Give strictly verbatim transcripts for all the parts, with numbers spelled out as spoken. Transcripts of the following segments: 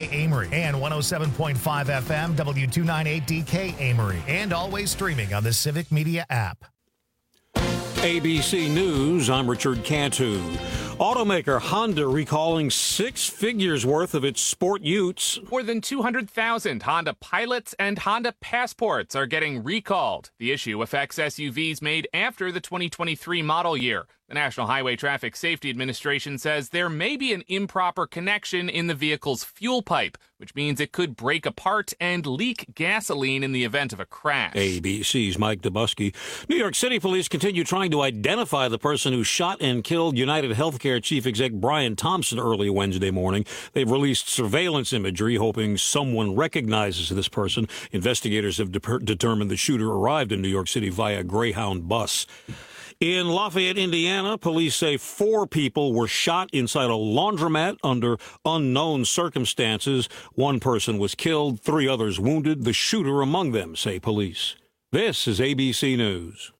Amory, and one oh seven point five F M W two ninety-eight D K Amory, and always streaming on the Civic Media app. A B C News, I'm Richard Cantu. Automaker Honda recalling six figures worth of its sport utes. More than two hundred thousand Honda Pilots and Honda Passports are getting recalled. The issue affects S U Vs made after the twenty twenty-three model year. The National Highway Traffic Safety Administration says there may be an improper connection in the vehicle's fuel pipe, which means it could break apart and leak gasoline in the event of a crash. A B C's Mike Dubusky. New York City police continue trying to identify the person who shot and killed United Healthcare Chief Exec Brian Thompson early Wednesday morning. They've released surveillance imagery, hoping someone recognizes this person. Investigators have de- determined the shooter arrived in New York City via Greyhound bus. In Lafayette, Indiana, police say four people were shot inside a laundromat under unknown circumstances. One person was killed, three others wounded, the shooter among them, say police. This is A B C News.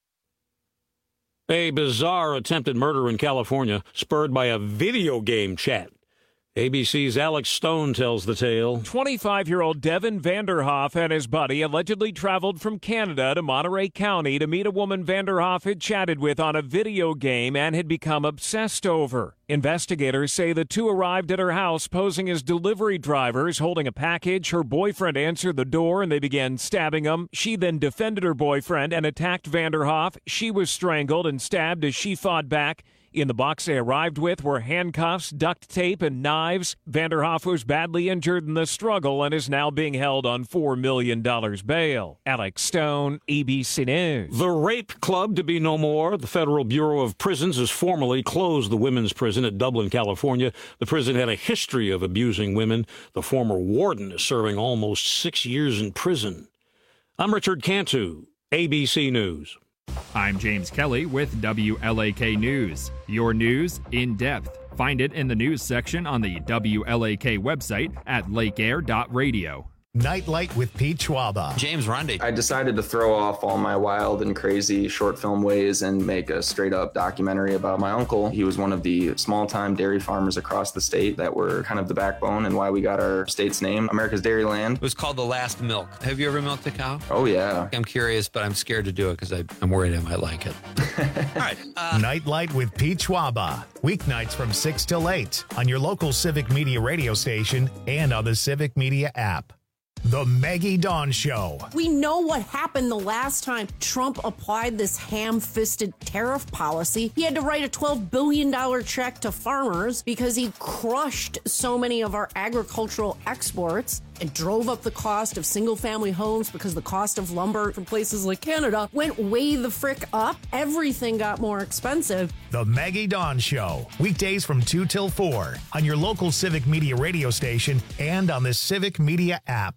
A bizarre attempted murder in California, spurred by a video game chat. A B C's Alex Stone tells the tale. twenty-five-year-old Devin Vanderhoff and his buddy allegedly traveled from Canada to Monterey County to meet a woman Vanderhoff had chatted with on a video game and had become obsessed over. Investigators say the two arrived at her house posing as delivery drivers holding a package. Her boyfriend answered the door and they began stabbing him. She then defended her boyfriend and attacked Vanderhoff. She was strangled and stabbed as she fought back. In the box they arrived with were handcuffs, duct tape, and knives. Vanderhoff was badly injured in the struggle and is now being held on four million dollars bail. Alex Stone, A B C News. The Rape Club to be no more. The Federal Bureau of Prisons has formally closed the women's prison at Dublin, California. The prison had a history of abusing women. The former warden is serving almost six years in prison. I'm Richard Cantu, A B C News. I'm James Kelly with W L A K News. Your news in depth. Find it in the news section on the W L A K website at lake air dot radio. Nightlight with Pete Schwaba. James Rundy. I decided to throw off all my wild and crazy short film ways and make a straight up documentary about my uncle. He was one of the small time dairy farmers across the state that were kind of the backbone and why we got our state's name, America's Dairyland. It was called The Last Milk. Have you ever milked a cow? Oh, yeah. I'm curious, but I'm scared to do it because I'm worried I might like it. All right. Uh, Nightlight with Pete Schwaba. Weeknights from six till eight on your local Civic Media radio station and on the Civic Media app. The Maggie Dawn Show. We know what happened the last time Trump applied this ham-fisted tariff policy. He had to write a twelve billion dollars check to farmers because he crushed so many of our agricultural exports and drove up the cost of single-family homes because the cost of lumber from places like Canada went way the frick up. Everything got more expensive. The Maggie Dawn Show. Weekdays from two till four on your local Civic Media radio station and on the Civic Media app.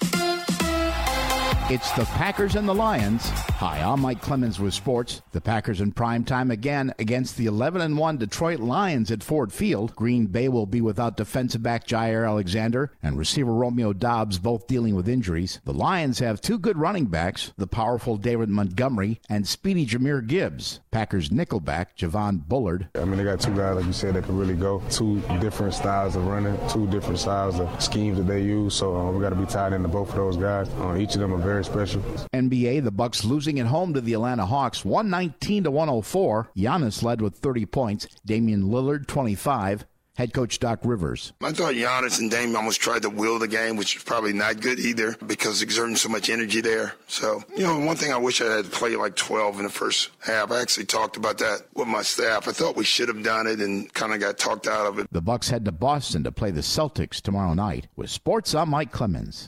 It's the Packers and the Lions. Hi, I'm Mike Clemens with sports. The Packers in prime time again against the eleven and one Detroit Lions at Ford Field. Green Bay will be without defensive back Jair Alexander and receiver Romeo Doubs, both dealing with injuries. The Lions have two good running backs, the powerful David Montgomery and speedy Jahmyr Gibbs. Packers nickelback Javon Bullard. I mean, they got two guys, like you said, that can really go. Two different styles of running, two different styles of schemes that they use. So uh, we got to be tied into both of those guys. Uh, each of them are very special. N B A, the Bucks losing at home to the Atlanta Hawks, one nineteen to one oh four. Giannis led with thirty points. Damian Lillard, twenty-five. Head coach Doc Rivers. I thought Giannis and Dame almost tried to will the game, which is probably not good either because exerting so much energy there. So, you know, one thing I wish I had to play like twelve in the first half. I actually talked about that with my staff. I thought we should have done it and kind of got talked out of it. The Bucks head to Boston to play the Celtics tomorrow night. With sports, I'm Mike Clemens.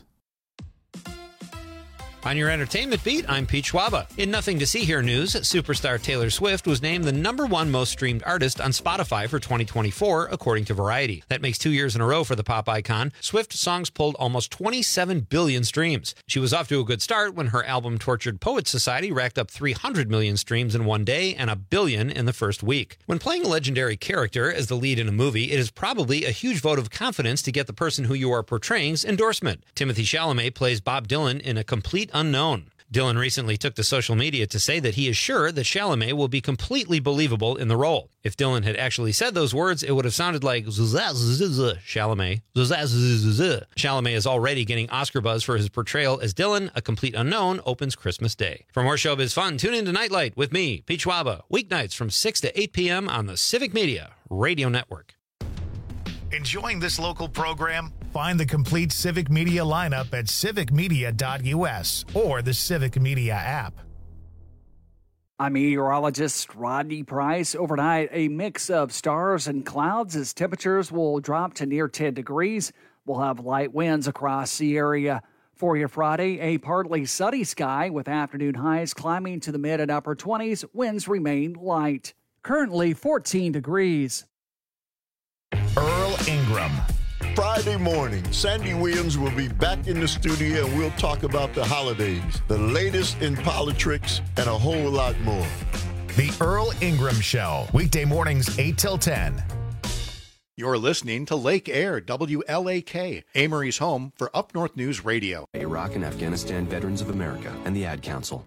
On your entertainment beat, I'm Pete Schwaba. In Nothing to See Here news, superstar Taylor Swift was named the number one most streamed artist on Spotify for twenty twenty-four, according to Variety. That makes two years in a row for the pop icon. Swift's songs pulled almost twenty-seven billion streams. She was off to a good start when her album Tortured Poets Society racked up three hundred million streams in one day and a billion in the first week. When playing a legendary character as the lead in a movie, it is probably a huge vote of confidence to get the person who you are portraying's endorsement. Timothée Chalamet plays Bob Dylan in A Complete Unknown. Dillon recently took to social media to say that he is sure that Chalamet will be completely believable in the role. If Dillon had actually said those words, it would have sounded like Chalamet. Chalamet is already getting Oscar buzz for his portrayal as Dillon. A Complete Unknown opens Christmas Day. For more showbiz fun, tune in to Nightlight with me, Pete Schwaba, weeknights from six to eight p.m. on the Civic Media Radio Network. Enjoying this local program? Find the complete Civic Media lineup at civic media dot u s or the Civic Media app. I'm meteorologist Rodney Price. Overnight, a mix of stars and clouds as temperatures will drop to near ten degrees. We'll have light winds across the area. For your Friday, a partly sunny sky with afternoon highs climbing to the mid and upper twenties. Winds remain light. Currently fourteen degrees. Earl Ingram. Friday morning, Sandy Williams will be back in the studio and we'll talk about the holidays, the latest in politics, and a whole lot more. The Earl Ingram Show, weekday mornings eight till ten. You're listening to Lake Air, W L A K, Amory's home for Up North News Radio. Iraq and Afghanistan Veterans of America and the Ad Council.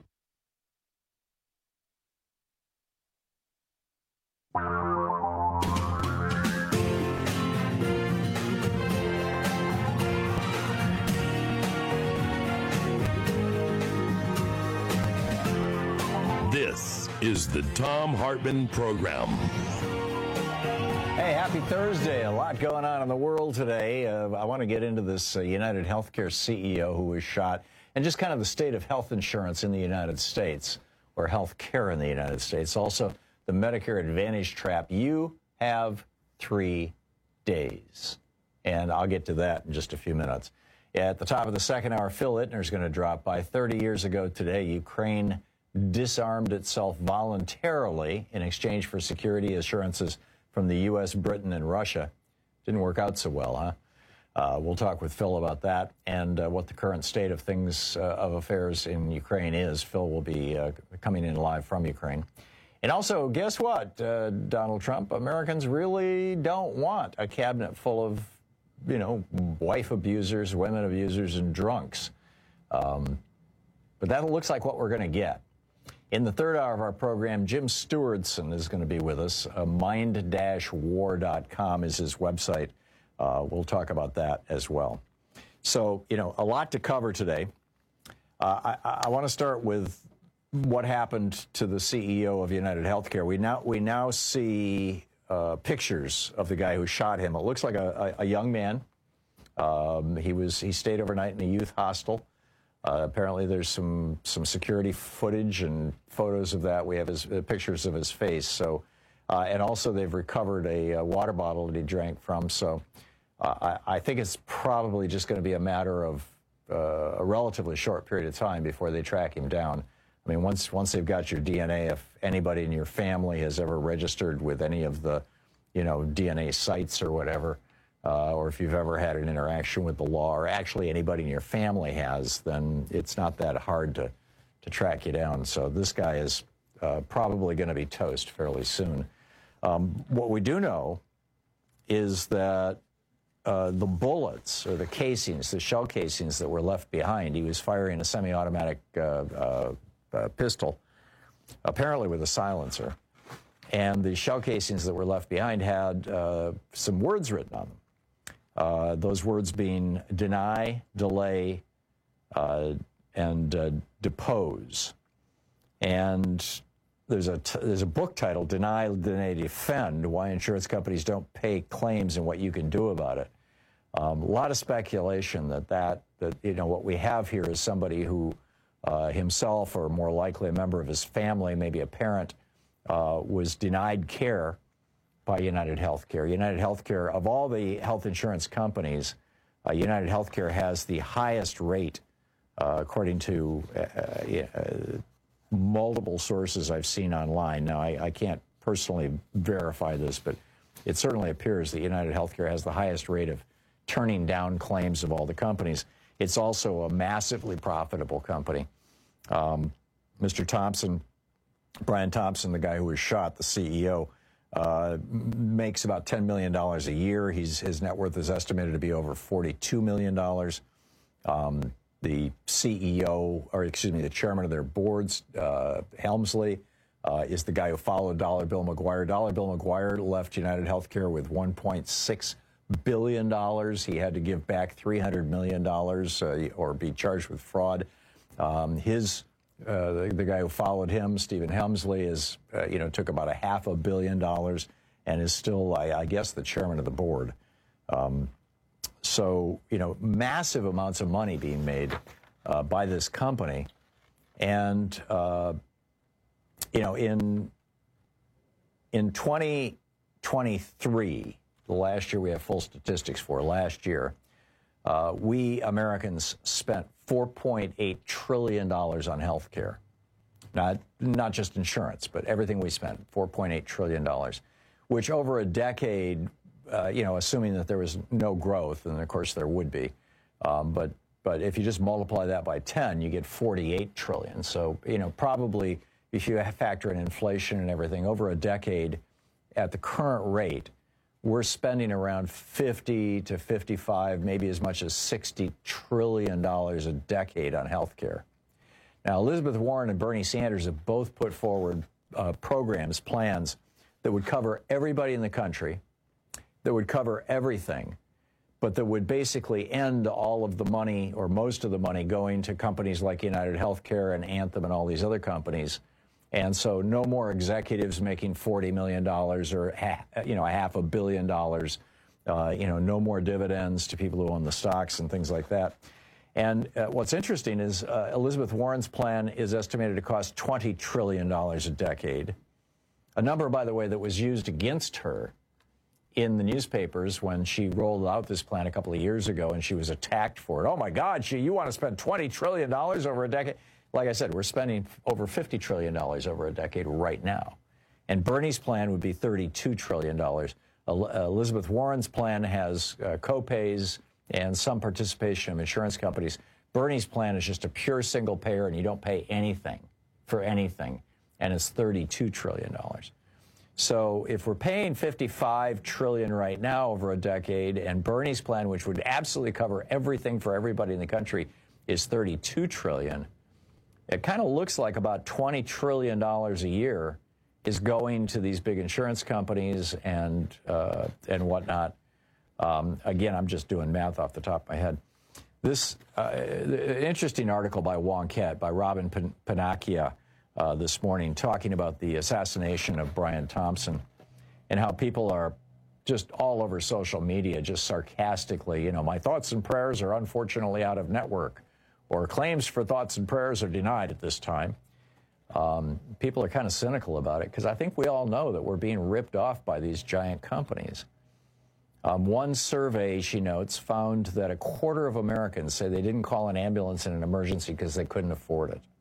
This is the Thom Hartmann Program. Hey, happy Thursday. A lot going on in the world today. Uh, I want to get into this uh, United Healthcare C E O who was shot and just kind of the state of health insurance in the United States, or health care in the United States. Also, the Medicare Advantage trap. You have three days. And I'll get to that in just a few minutes. At the top of the second hour, Phil Ittner is going to drop by. thirty years ago today, Ukraine disarmed itself voluntarily in exchange for security assurances from the U S, Britain, and Russia. Didn't work out so well, huh? Uh, we'll talk with Phil about that and uh, what the current state of things, uh, of affairs in Ukraine is. Phil will be uh, coming in live from Ukraine. And also, guess what, uh, Donald Trump? Americans really don't want a cabinet full of, you know, wife abusers, women abusers, and drunks. Um, but that looks like what we're going to get. In the third hour of our program, Jim Stewardson is going to be with us. Uh, mind dash war dot com is his website. Uh, we'll talk about that as well. So, you know, a lot to cover today. Uh, I, I want to start with what happened to the C E O of United Healthcare. We now we now see uh, pictures of the guy who shot him. It looks like a, a, a young man. Um, he was he stayed overnight in a youth hostel. Uh, apparently, there's some some security footage and photos of that. We have his uh, pictures of his face. So, uh, and also they've recovered a, a water bottle that he drank from. So, uh, I, I think it's probably just going to be a matter of uh, a relatively short period of time before they track him down. I mean, once once they've got your D N A, if anybody in your family has ever registered with any of the, you know, D N A sites or whatever. Uh, or if you've ever had an interaction with the law, or actually anybody in your family has, then it's not that hard to, to track you down. So this guy is uh, probably going to be toast fairly soon. Um, what we do know is that uh, the bullets, or the casings, the shell casings that were left behind, he was firing a semi-automatic uh, uh, uh, pistol, apparently with a silencer. And the shell casings that were left behind had uh, some words written on them. Uh, those words being deny, delay, uh, and uh, depose. And there's a, t- there's a book titled, Deny, Delay, Defend, Why Insurance Companies Don't Pay Claims and What You Can Do About It. Um, a lot of speculation that, that, that, you know, what we have here is somebody who uh, himself, or more likely a member of his family, maybe a parent, uh, was denied care by United Healthcare. United Healthcare, of all the health insurance companies, uh, United Healthcare has the highest rate, uh, according to uh, uh, multiple sources I've seen online. Now, I, I can't personally verify this, but it certainly appears that United Healthcare has the highest rate of turning down claims of all the companies. It's also a massively profitable company. Um, Mister Thompson, Brian Thompson, the guy who was shot, the C E O, Uh, makes about ten million dollars a year. He's, his net worth is estimated to be over forty-two million dollars. Um, the C E O, or excuse me, the chairman of their boards, uh, Helmsley, uh, is the guy who followed Dollar Bill McGuire. Dollar Bill McGuire left United Healthcare with one point six billion dollars. He had to give back three hundred million dollars uh, or be charged with fraud. Um, his uh, the, the guy who followed him, Stephen Helmsley, is uh, you know took about a half a billion dollars and is still, I, I guess, the chairman of the board. Um, so you know, massive amounts of money being made uh, by this company, and uh, you know, in in twenty twenty-three, the last year we have full statistics for last year, uh, we Americans spent four point eight trillion dollars on health care. Not, not just insurance, but everything we spent, four point eight trillion dollars, which over a decade, uh, you know, assuming that there was no growth, and of course there would be, um, but, but if you just multiply that by ten, you get forty-eight trillion dollars. So, you know, probably if you factor in inflation and everything, over a decade, at the current rate, we're spending around fifty to fifty-five, maybe as much as sixty trillion dollars a decade on health care. Now, Elizabeth Warren and Bernie Sanders have both put forward uh, programs, plans that would cover everybody in the country, that would cover everything, but that would basically end all of the money or most of the money going to companies like United Healthcare and Anthem and all these other companies. And so no more executives making forty million dollars or, you know, a half a billion dollars, uh, you know, no more dividends to people who own the stocks and things like that. And uh, what's interesting is uh, Elizabeth Warren's plan is estimated to cost twenty trillion dollars a decade, a number, by the way, that was used against her in the newspapers when she rolled out this plan a couple of years ago, and she was attacked for it. Oh, my God, she, you want to spend twenty trillion dollars over a decade? Like I said, we're spending over fifty trillion dollars over a decade right now. And Bernie's plan would be thirty-two trillion dollars. Elizabeth Warren's plan has uh, co-pays and some participation of insurance companies. Bernie's plan is just a pure single payer, and you don't pay anything for anything, and it's thirty-two trillion dollars. So if we're paying fifty-five trillion dollars right now over a decade, and Bernie's plan, which would absolutely cover everything for everybody in the country, is thirty-two trillion dollars, it kind of looks like about twenty trillion dollars a year is going to these big insurance companies and uh, and whatnot. Um, again, I'm just doing math off the top of my head. This uh, interesting article by Wonkette, by Robin Pan- Panacchia uh, this morning, talking about the assassination of Brian Thompson and how people are just all over social media, just sarcastically, you know, my thoughts and prayers are unfortunately out of network, or claims for thoughts and prayers are denied at this time. Um, people are kind of cynical about it because I think we all know that we're being ripped off by these giant companies. Um, one survey, she notes, found that a quarter of Americans say they didn't call an ambulance in an emergency because they couldn't afford it.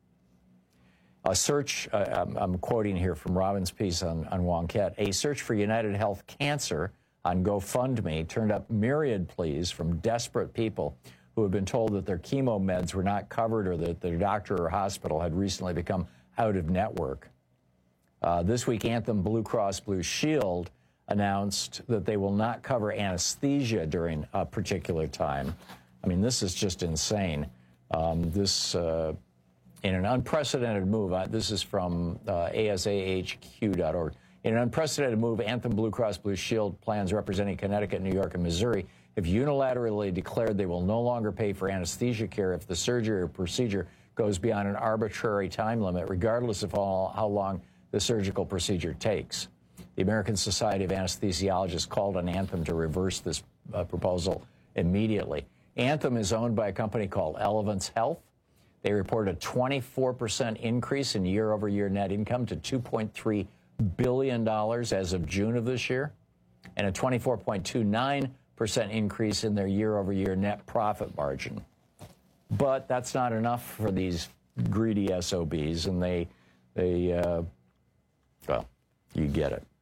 A search, uh, I'm, I'm quoting here from Robin's piece on, on Wonkette, a search for United Health Cancer on GoFundMe turned up myriad pleas from desperate people who have been told that their chemo meds were not covered or that their doctor or hospital had recently become out of network. Uh, this week, Anthem Blue Cross Blue Shield announced that they will not cover anesthesia during a particular time. I mean, this is just insane. Um, this, uh, in an unprecedented move, uh, this is from uh, A S A H Q dot org. In an unprecedented move, Anthem Blue Cross Blue Shield plans representing Connecticut, New York, and Missouri have unilaterally declared they will no longer pay for anesthesia care if the surgery or procedure goes beyond an arbitrary time limit, regardless of how, how long the surgical procedure takes. The American Society of Anesthesiologists called on Anthem to reverse this uh, proposal immediately. Anthem is owned by a company called Elevance Health. They reported a twenty-four percent increase in year-over-year net income to two point three billion dollars as of June of this year, and a twenty-four point two nine percent increase in their year-over-year net profit margin. But that's not enough for these greedy S O Bs, and they, they uh, well, you get it.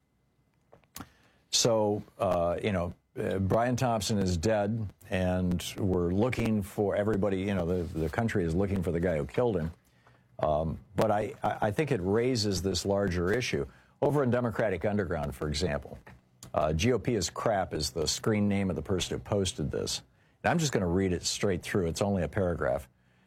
So, uh, you know, uh, Brian Thompson is dead, and we're looking for everybody, you know, the, the country is looking for the guy who killed him. Um, but I, I think it raises this larger issue. Over in Democratic Underground, for example, uh, G O P is crap is the screen name of the person who posted this. And I'm just going to read it straight through. It's only a paragraph.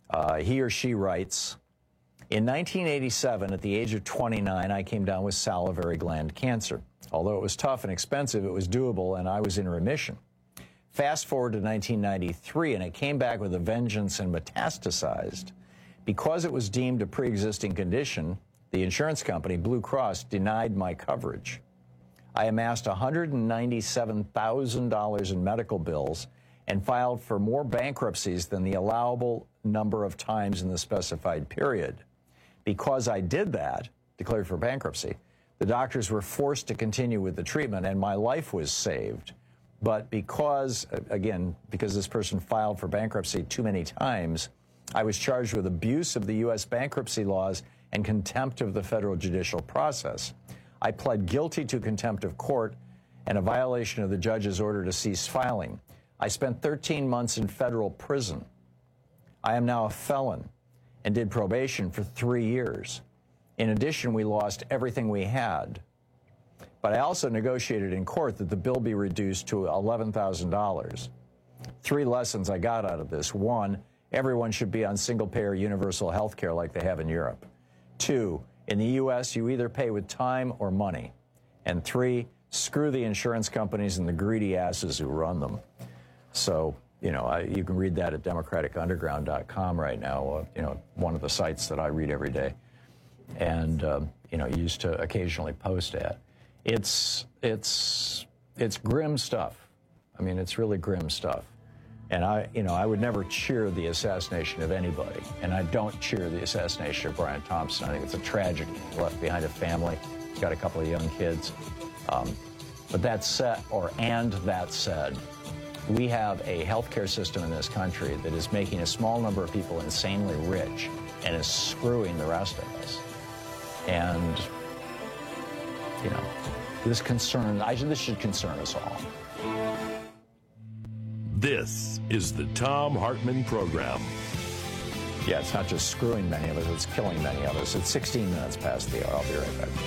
Uh, he or she writes, in nineteen eighty-seven, at the age of twenty-nine, I came down with salivary gland cancer. Although it was tough and expensive, it was doable, and I was in remission. Fast forward to nineteen ninety-three, and it came back with a vengeance and metastasized. Because it was deemed a pre-existing condition, the insurance company, Blue Cross, denied my coverage. I amassed one hundred ninety-seven thousand dollars in medical bills and filed for more bankruptcies than the allowable number of times in the specified period. Because I did that, declared for bankruptcy, the doctors were forced to continue with the treatment, and my life was saved. But because, again, because this person filed for bankruptcy too many times, I was charged with abuse of the U S bankruptcy laws and contempt of the federal judicial process. I pled guilty to contempt of court and a violation of the judge's order to cease filing. I spent thirteen months in federal prison. I am now a felon and did probation for three years. In addition, we lost everything we had. But I also negotiated in court that the bill be reduced to eleven thousand dollars. Three lessons I got out of this. One, everyone should be on single-payer universal health care like they have in Europe. Two, in the U S, you either pay with time or money. And three, screw the insurance companies and the greedy asses who run them. So, you know, I, you can read that at democratic underground dot com right now, uh, you know, one of the sites that I read every day and, um, you know, used to occasionally post at. It's, it's, it's grim stuff. I mean, it's really grim stuff. And I, you know, I would never cheer the assassination of anybody. And I don't cheer the assassination of Brian Thompson. I think it's a tragedy. He left behind a family. He's got a couple of young kids. Um, but that said, or and that said, we have a healthcare system in this country that is making a small number of people insanely rich and is screwing the rest of us. And, you know, this concern, I, this should concern us all. This is the Thom Hartmann Program. Yeah, it's not just screwing many of us, it's killing many of us. It's sixteen minutes past the hour. I'll be right back.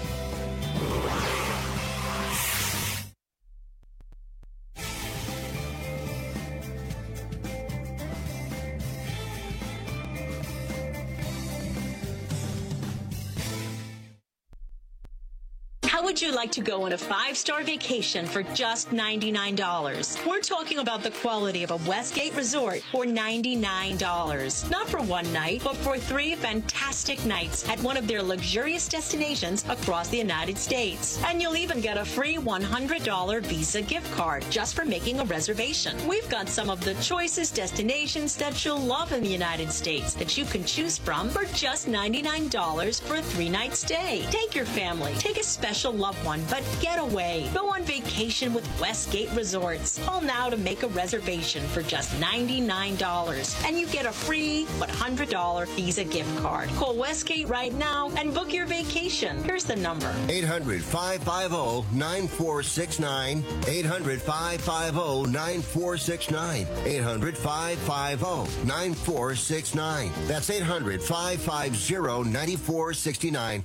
Would you like to go on a five-star vacation for just ninety-nine dollars? We're talking about the quality of a Westgate resort for ninety-nine dollars. Not for one night, but for three fantastic nights at one of their luxurious destinations across the United States. And you'll even get a free one hundred dollars Visa gift card just for making a reservation. We've got some of the choicest destinations that you'll love in the United States that you can choose from for just ninety-nine dollars for a three-night stay. Take your family. Take a special loved one, but get away. Go on vacation with Westgate Resorts. Call now to make a reservation for just ninety-nine dollars, and you get a free one hundred dollars Visa gift card. Call Westgate right now and book your vacation. Here's the number. eight hundred, five five zero, nine four six nine. eight hundred, five five zero, nine four six nine. eight hundred, five five zero, nine four six nine. That's eight hundred, five five zero, nine four six nine.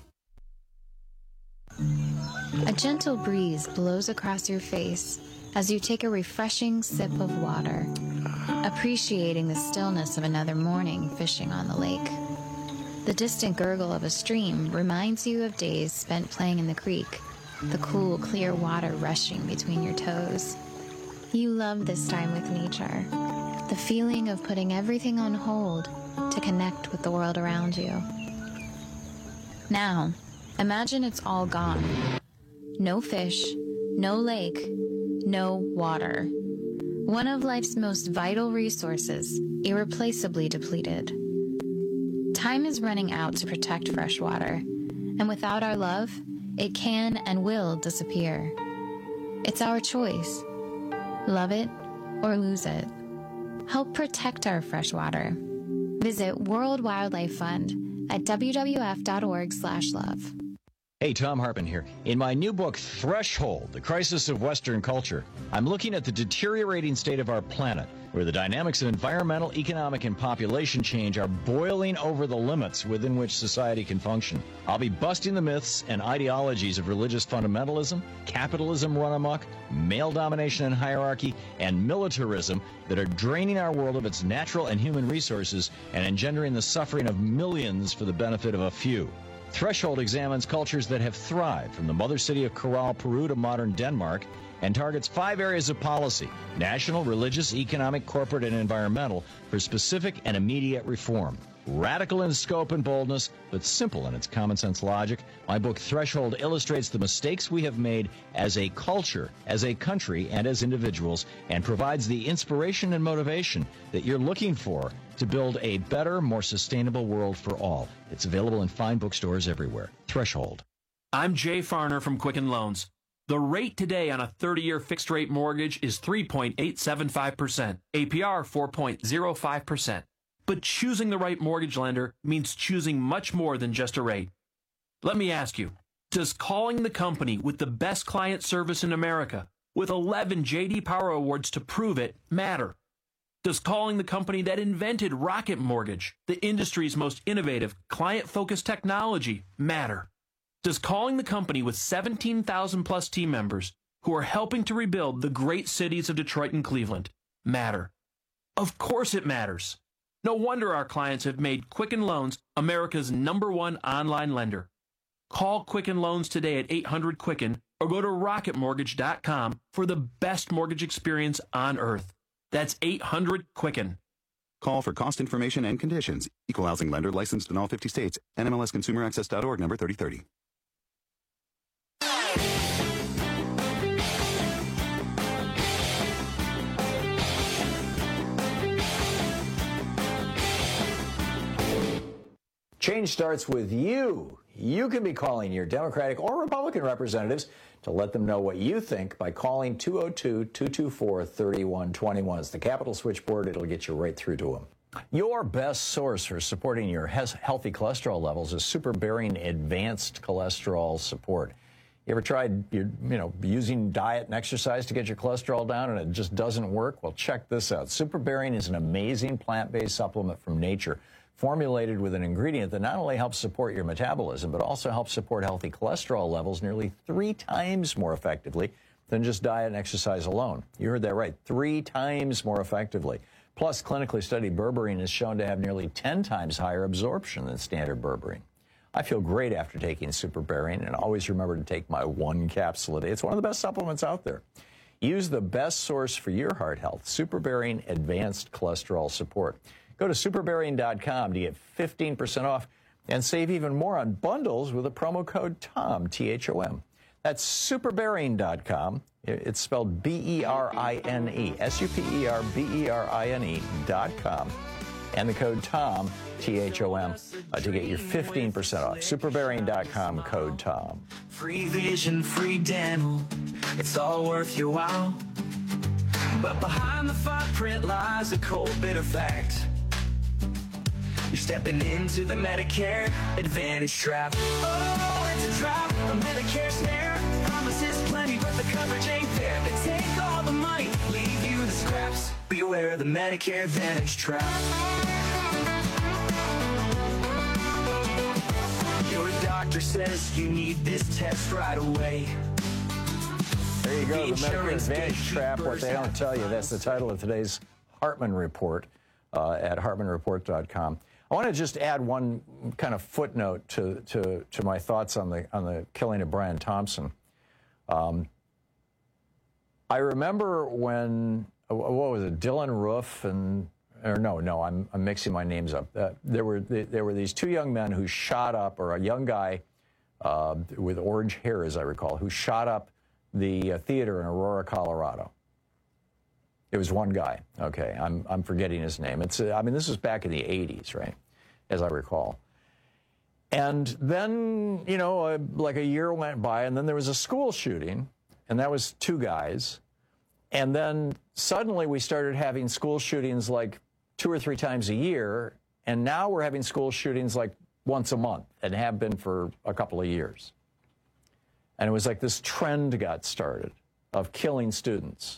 A gentle breeze blows across your face as you take a refreshing sip of water, appreciating the stillness of another morning fishing on the lake. The distant gurgle of a stream reminds you of days spent playing in the creek, the cool, clear water rushing between your toes. You love this time with nature, the feeling of putting everything on hold to connect with the world around you. Now, imagine it's all gone. No fish, no lake, no water. One of life's most vital resources, irreplaceably depleted. Time is running out to protect fresh water, and without our love, it can and will disappear. It's our choice. Love it or lose it. Help protect our fresh water. Visit World Wildlife Fund at w w f dot org slash love. Hey, Tom Hartman here. In my new book, Threshold, The Crisis of Western Culture, I'm looking at the deteriorating state of our planet, where the dynamics of environmental, economic, and population change are boiling over the limits within which society can function. I'll be busting the myths and ideologies of religious fundamentalism, capitalism run amok, male domination and hierarchy, and militarism that are draining our world of its natural and human resources and engendering the suffering of millions for the benefit of a few. Threshold examines cultures that have thrived, from the mother city of Corral, Peru to modern Denmark, and targets five areas of policy: national, religious, economic, corporate, and environmental, for specific and immediate reform. Radical in scope and boldness, but simple in its common sense logic, my book Threshold illustrates the mistakes we have made as a culture, as a country, and as individuals, and provides the inspiration and motivation that you're looking for to build a better, more sustainable world for all. It's available in fine bookstores everywhere. Threshold. I'm Jay Farner from Quicken Loans. The rate today on a thirty-year fixed-rate mortgage is three point eight seven five percent, A P R four point zero five percent. But choosing the right mortgage lender means choosing much more than just a rate. Let me ask you, does calling the company with the best client service in America, with eleven J D Power Awards to prove it, matter? Does calling the company that invented Rocket Mortgage, the industry's most innovative, client-focused technology, matter? Does calling the company with seventeen thousand plus team members who are helping to rebuild the great cities of Detroit and Cleveland matter? Of course it matters. No wonder our clients have made Quicken Loans America's number one online lender. Call Quicken Loans today at eight hundred Quicken or go to rocket mortgage dot com for the best mortgage experience on earth. That's eight hundred Quicken. Call for cost information and conditions. Equal housing lender licensed in all fifty states. N M L S consumer access dot org number thirty thirty. Change starts with you. You can be calling your Democratic or Republican representatives to let them know what you think by calling two oh two, two two four, three one two one. It's the Capitol Switchboard. It'll get you right through to them. Your best source for supporting your healthy cholesterol levels is Super Bearing Advanced Cholesterol Support. You ever tried, you know, using diet and exercise to get your cholesterol down and it just doesn't work? Well, check this out. Super Bearing is an amazing plant-based supplement from nature, formulated with an ingredient that not only helps support your metabolism, but also helps support healthy cholesterol levels nearly three times more effectively than just diet and exercise alone. You heard that right, three times more effectively. Plus, clinically studied berberine is shown to have nearly ten times higher absorption than standard berberine. I feel great after taking Super Bearing, and always remember to take my one capsule a day. It's one of the best supplements out there. Use the best source for your heart health, Super Bearing Advanced Cholesterol Support. Go to super bearing dot com to get fifteen percent off and save even more on bundles with a promo code TOM, T H O M. That's super bearing dot com. It's spelled B E R I N E, S U P E R B E R I N E dot com. And the code TOM, T H O M, uh, to get your fifteen percent off. super bearing dot com, code TOM. Free vision, free dental, it's all worth your while. But behind the fine print lies a cold, bitter fact. You're stepping into the Medicare Advantage trap. Oh, it's a trap, a Medicare snare. Promises plenty, but the coverage ain't there. They take all the money, leave you the scraps. Beware the Medicare Advantage trap. Your doctor says you need this test right away. There you go, the Medicare Advantage trap, what they don't tell you. That's the title of today's Hartman Report uh, at hartman report dot com. I want to just add one kind of footnote to, to, to my thoughts on the, on the killing of Brian Thompson. Um, I remember when, what was it, Dylan Roof and, or no, no, I'm, I'm mixing my names up. Uh, there were there were these two young men who shot up, or a young guy uh, with orange hair, as I recall, who shot up the uh, theater in Aurora, Colorado. It was one guy. Okay, I'm I'm forgetting his name. It's uh, I mean, this was back in the eighties, right, as I recall. And then, you know, uh, like a year went by, and then there was a school shooting, and that was two guys. And then suddenly we started having school shootings like two or three times a year, and now we're having school shootings like once a month, and have been for a couple of years. And it was like this trend got started of killing students.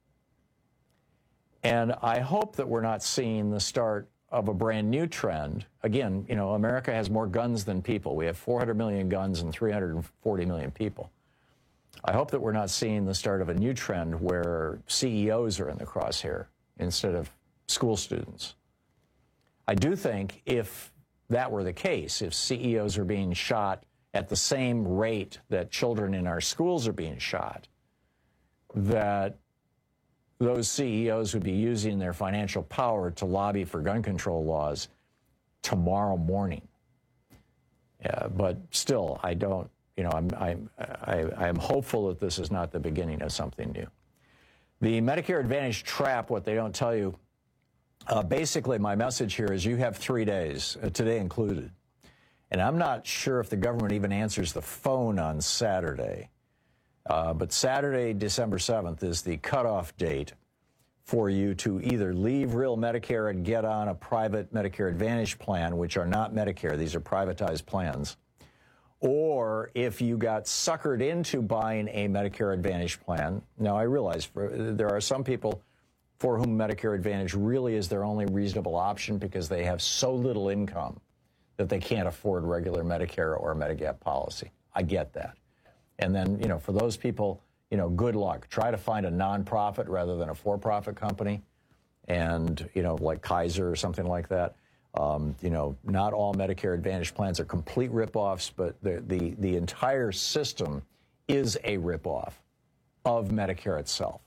And I hope that we're not seeing the start of a brand new trend. Again, you know, America has more guns than people. We have four hundred million guns and three hundred forty million people. I hope that we're not seeing the start of a new trend where C E Os are in the crosshair instead of school students. I do think if that were the case, if C E Os are being shot at the same rate that children in our schools are being shot, that those C E Os would be using their financial power to lobby for gun control laws tomorrow morning. Uh, but still, I don't, you know, I'm, I'm, I, I'm hopeful that this is not the beginning of something new. The Medicare Advantage trap, what they don't tell you, uh, basically my message here is you have three days, uh, today included. And I'm not sure if the government even answers the phone on Saturday. Uh, but Saturday, December seventh, is the cutoff date for you to either leave real Medicare and get on a private Medicare Advantage plan, which are not Medicare, these are privatized plans, or if you got suckered into buying a Medicare Advantage plan. Now, I realize for, there are some people for whom Medicare Advantage really is their only reasonable option because they have so little income that they can't afford regular Medicare or Medigap policy. I get that. And then, you know, for those people, you know, good luck. Try to find a nonprofit rather than a for-profit company. And, you know, like Kaiser or something like that. Um, you know, not all Medicare Advantage plans are complete ripoffs, but the, the, the entire system is a ripoff of Medicare itself.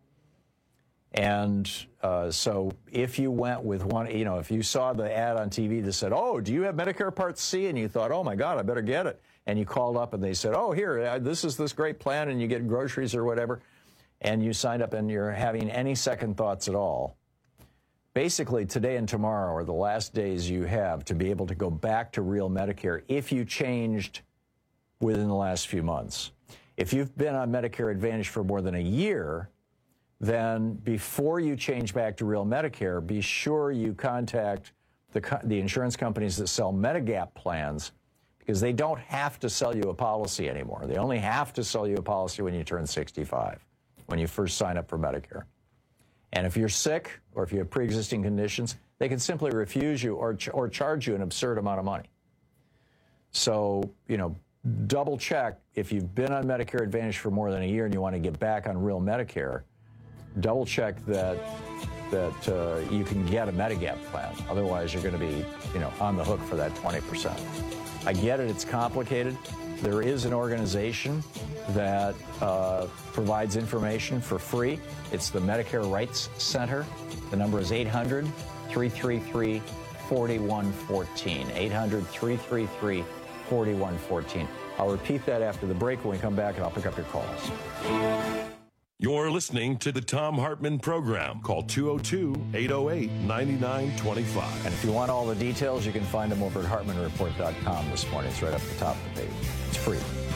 And uh, so if you went with one, you know, if you saw the ad on T V that said, oh, do you have Medicare Part C? And you thought, oh, my God, I better get it. And you called up and they said, oh, here, this is this great plan, and you get groceries or whatever, and you signed up and you're having any second thoughts at all. Basically, today and tomorrow are the last days you have to be able to go back to real Medicare if you changed within the last few months. If you've been on Medicare Advantage for more than a year, then before you change back to real Medicare, be sure you contact the, the insurance companies that sell Medigap plans, because they don't have to sell you a policy anymore. They only have to sell you a policy when you turn sixty-five, when you first sign up for Medicare. And if you're sick or if you have pre-existing conditions, they can simply refuse you or, ch or charge you an absurd amount of money. So, you know, double check if you've been on Medicare Advantage for more than a year and you want to get back on real Medicare, double check that that uh, you can get a Medigap plan. Otherwise, you're going to be, you know, on the hook for that twenty percent. I get it, it's complicated. There is an organization that uh, provides information for free. It's the Medicare Rights Center. The number is eight hundred, three three three, four one one four. eight hundred, three three three, four one one four. I'll repeat that after the break when we come back, and I'll pick up your calls. You're listening to the Thom Hartmann Program. Call two oh two, eight oh eight, nine nine two five. And if you want all the details, you can find them over at hartmann report dot com this morning. It's right up the top of the page. It's free.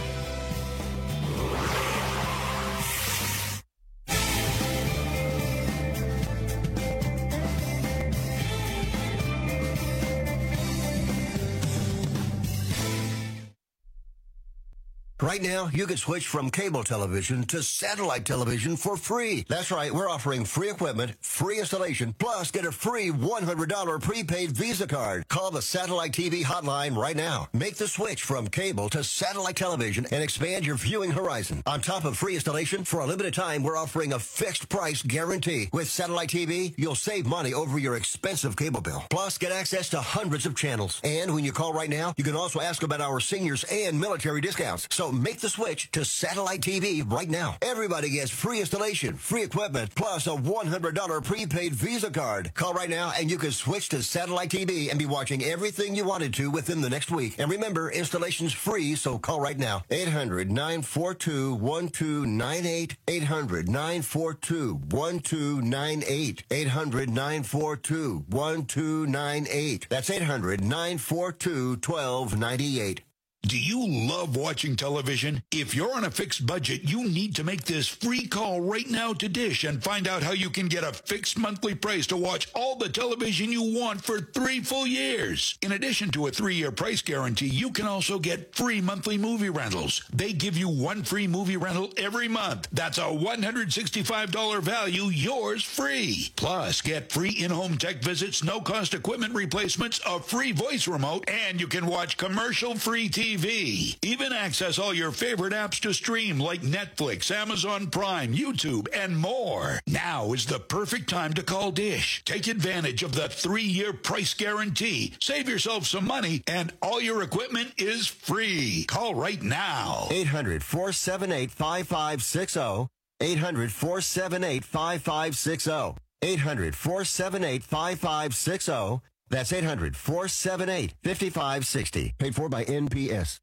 Right now, you can switch from cable television to satellite television for free. That's right, we're offering free equipment, free installation, plus get a free one hundred dollar prepaid Visa card. Call the Satellite T V hotline right now. Make the switch from cable to satellite television and expand your viewing horizon. On top of free installation, for a limited time, we're offering a fixed price guarantee. With Satellite T V, you'll save money over your expensive cable bill. Plus, get access to hundreds of channels. And when you call right now, you can also ask about our seniors and military discounts. So make the switch to Satellite T V right now. Everybody gets free installation, free equipment, plus a one hundred dollar prepaid Visa card. Call right now and you can switch to Satellite T V and be watching everything you wanted to within the next week. And remember, installation's free, so call right now. eight hundred, nine four two, one two nine eight. eight hundred, nine four two, one two nine eight. eight hundred, nine four two, one two nine eight. That's eight hundred, nine four two, one two nine eight. Do you love watching television? If you're on a fixed budget, you need to make this free call right now to Dish and find out how you can get a fixed monthly price to watch all the television you want for three full years. In addition to a three-year price guarantee, you can also get free monthly movie rentals. They give you one free movie rental every month. That's a one hundred sixty-five dollars value, yours free. Plus, get free in-home tech visits, no-cost equipment replacements, a free voice remote, and you can watch commercial-free T V. Even access all your favorite apps to stream like Netflix, Amazon Prime, YouTube, and more. Now is the perfect time to call Dish. Take advantage of the three-year price guarantee. Save yourself some money, and all your equipment is free. Call right now. eight hundred, four seven eight, five five six zero. eight hundred, four seven eight, five five six zero. eight hundred, four seven eight, five five six zero. That's eight hundred, four seven eight, five five six zero. Paid for by N P S.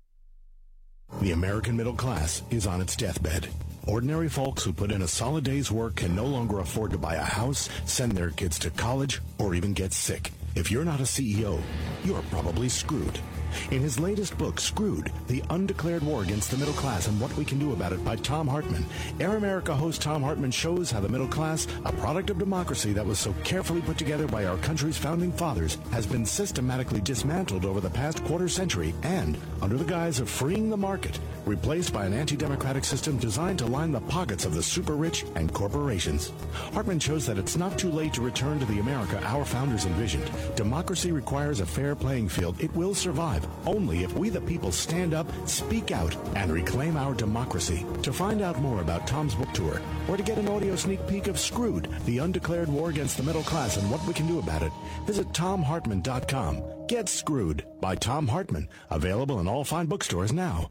The American middle class is on its deathbed. Ordinary folks who put in a solid day's work can no longer afford to buy a house, send their kids to college, or even get sick. If you're not a C E O, you're probably screwed. In his latest book, Screwed, The Undeclared War Against the Middle Class and What We Can Do About It by Tom Hartman, Air America host Tom Hartman shows how the middle class, a product of democracy that was so carefully put together by our country's founding fathers, has been systematically dismantled over the past quarter century and, under the guise of freeing the market, replaced by an anti-democratic system designed to line the pockets of the super rich and corporations. Hartman shows that it's not too late to return to the America our founders envisioned. Democracy requires a fair playing field. It will survive only if we the people stand up, speak out, and reclaim our democracy. To find out more about Tom's book tour, or to get an audio sneak peek of Screwed, The Undeclared War Against the Middle Class and What We Can Do About It, visit tom hartman dot com. Get Screwed by Tom Hartman. Available in all fine bookstores now.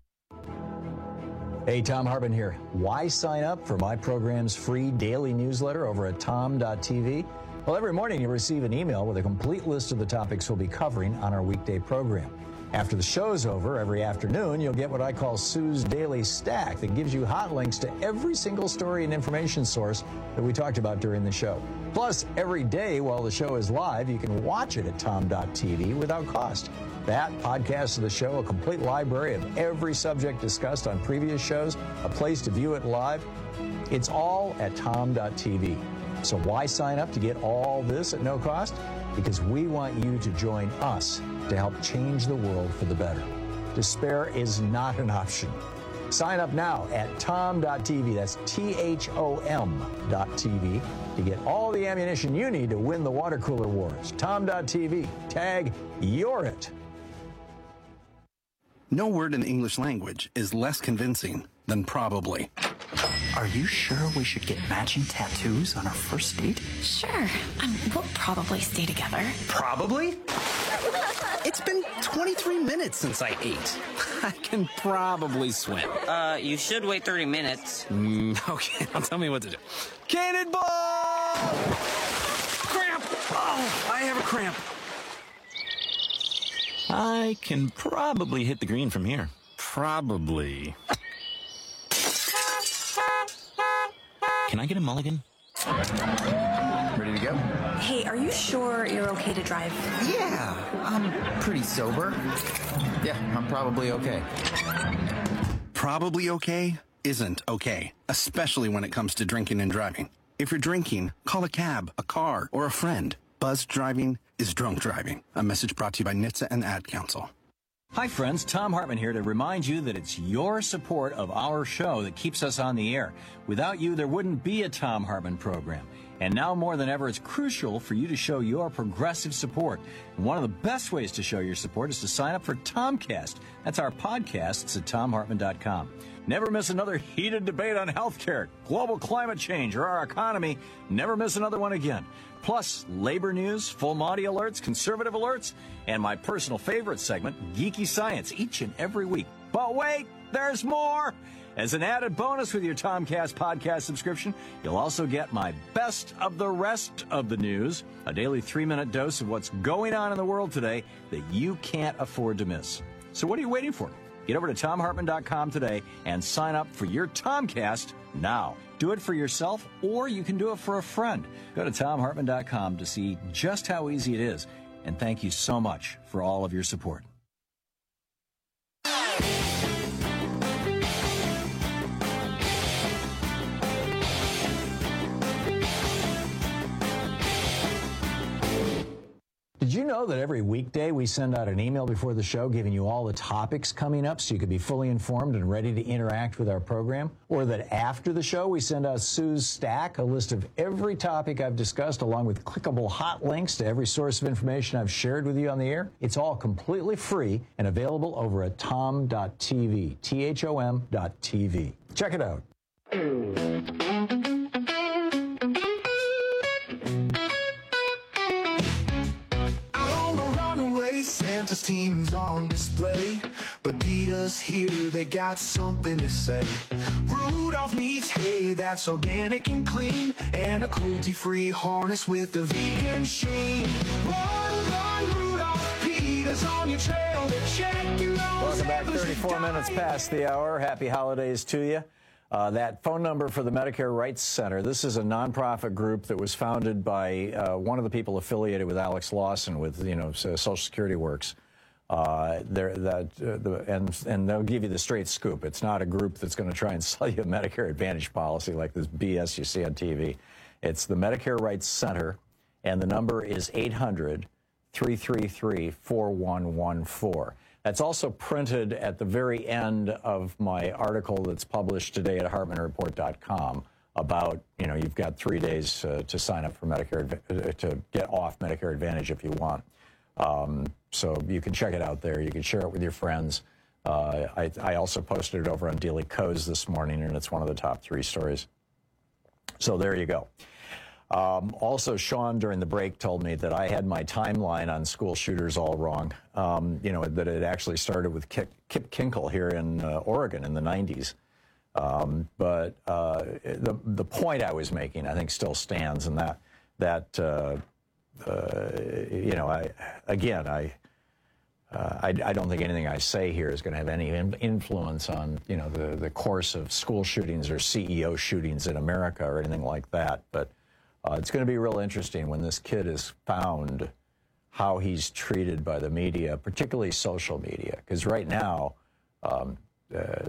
Hey, Tom Hartman here. Why sign up for my program's free daily newsletter over at tom dot t v? Well, every morning you receive an email with a complete list of the topics we'll be covering on our weekday program. After the show's over, every afternoon, you'll get what I call Sue's Daily Stack that gives you hot links to every single story and information source that we talked about during the show. Plus, every day while the show is live, you can watch it at tom dot t v without cost. That, podcasts of the show, a complete library of every subject discussed on previous shows, a place to view it live, it's all at tom dot t v. So why sign up to get all this at no cost? Because we want you to join us to help change the world for the better. Despair is not an option. Sign up now at tom dot t v. That's T H O M dot T V to get all the ammunition you need to win the water cooler wars. tom dot t v. Tag You're It. No word in the English language is less convincing than probably. Are you sure we should get matching tattoos on our first date? Sure. Um, we'll probably stay together. Probably? It's been twenty-three minutes since I ate. I can probably swim. Uh, you should wait thirty minutes. Mm, okay, now tell me what to do. Cannonball! Cramp! Oh, I have a cramp. I can probably hit the green from here. Probably. Can I get a mulligan? Ready to go? Hey, are you sure you're okay to drive? Yeah, I'm pretty sober. Yeah, I'm probably okay. Probably okay isn't okay, especially when it comes to drinking and driving. If you're drinking, call a cab, a car, or a friend. Buzzed driving is drunk driving. A message brought to you by N H T S A and the Ad Council. Hi, friends. Tom Hartman here to remind you that it's your support of our show that keeps us on the air. Without you, there wouldn't be a Tom Hartman program. And now more than ever, it's crucial for you to show your progressive support. And one of the best ways to show your support is to sign up for Tomcast. That's our podcast. It's at tom hartman dot com. Never miss another heated debate on healthcare, global climate change, or our economy. Never miss another one again. Plus, labor news, full Monty alerts, conservative alerts, and my personal favorite segment, Geeky Science, each and every week. But wait, there's more! As an added bonus with your Tomcast podcast subscription, you'll also get my best of the rest of the news, a daily three-minute dose of what's going on in the world today that you can't afford to miss. So what are you waiting for? Get over to tom hartman dot com today and sign up for your Tomcast now. Do it for yourself, or you can do it for a friend. Go to tom hartman dot com to see just how easy it is. And thank you so much for all of your support. Did you know that every weekday we send out an email before the show giving you all the topics coming up so you can be fully informed and ready to interact with our program? Or that after the show we send out Sue's Stack, a list of every topic I've discussed along with clickable hot links to every source of information I've shared with you on the air? It's all completely free and available over at tom dot t v, T H O M dot T V. Check it out. Santa's team's on display, but Peter's here, they got something to say. Rudolph needs hay that's organic and clean, and a cruelty-free harness with the vegan sheen. Run, run, Rudolph, Peter's on your trail to check your Welcome back, thirty-four minutes past the hour. Happy holidays to you. Uh, that phone number for the Medicare Rights Center, this is a nonprofit group that was founded by uh, one of the people affiliated with Alex Lawson with, you know, Social Security Works. Uh, that, uh, the, and, and they'll give you the straight scoop. It's not a group that's going to try and sell you a Medicare Advantage policy like this B S you see on T V. It's the Medicare Rights Center, and the number is eight hundred, three three three, four one one four. That's also printed at the very end of my article that's published today at hartman report dot com about, you know, you've got three days uh, to sign up for Medicare, uh, to get off Medicare Advantage if you want. Um, so you can check it out there. You can share it with your friends. Uh, I, I also posted it over on Daily Kos this morning, and it's one of the top three stories. So there you go. Um, also, Sean, during the break, told me that I had my timeline on school shooters all wrong. Um, you know, that it actually started with Kip, Kip Kinkle here in uh, Oregon in the nineties. Um, but uh, the the point I was making, I think, still stands, and that that uh, uh, you know, I again, I, uh, I I don't think anything I say here is going to have any in influence on, you know, the the course of school shootings or C E O shootings in America or anything like that, but. Uh, it's going to be real interesting when this kid is found, how he's treated by the media, particularly social media. Because right now, um, uh,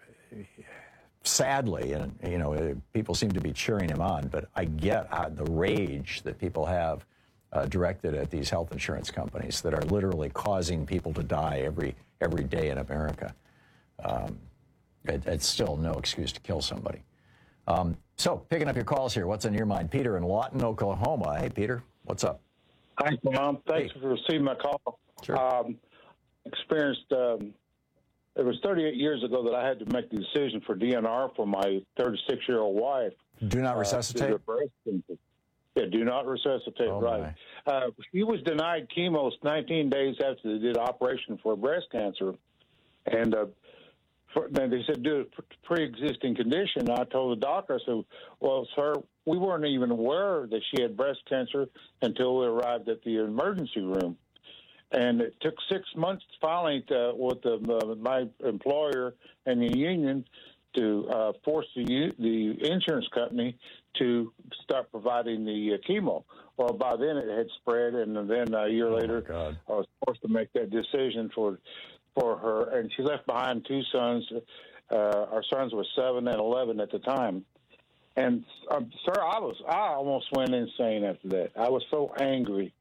sadly, and you know, people seem to be cheering him on, but I get uh, the rage that people have uh, directed at these health insurance companies that are literally causing people to die every every day in America. Um, it, it's still no excuse to kill somebody. Um, so, picking up your calls here, what's on your mind? Peter in Lawton, Oklahoma. Hey, Peter, what's up? Hi, Tom. Thanks hey. for receiving my call. Sure. Um, experienced, um, it was thirty-eight years ago that I had to make the decision for D N R for my thirty-six-year-old wife. Do not resuscitate? Uh, yeah, do not resuscitate, oh, right. Uh, she was denied chemo nineteen days after they did operation for breast cancer. And uh, For, then they said, due to pre-existing condition. I told the doctor, I said, well, sir, we weren't even aware that she had breast cancer until we arrived at the emergency room. And it took six months finally to, with the, uh, my employer and the union to uh, force the, the insurance company to start providing the uh, chemo. Well, by then it had spread, and then a year oh later I was forced to make that decision for for her, and she left behind two sons. Uh, our sons were seven and eleven at the time. And, um, sir, I was I almost went insane after that. I was so angry.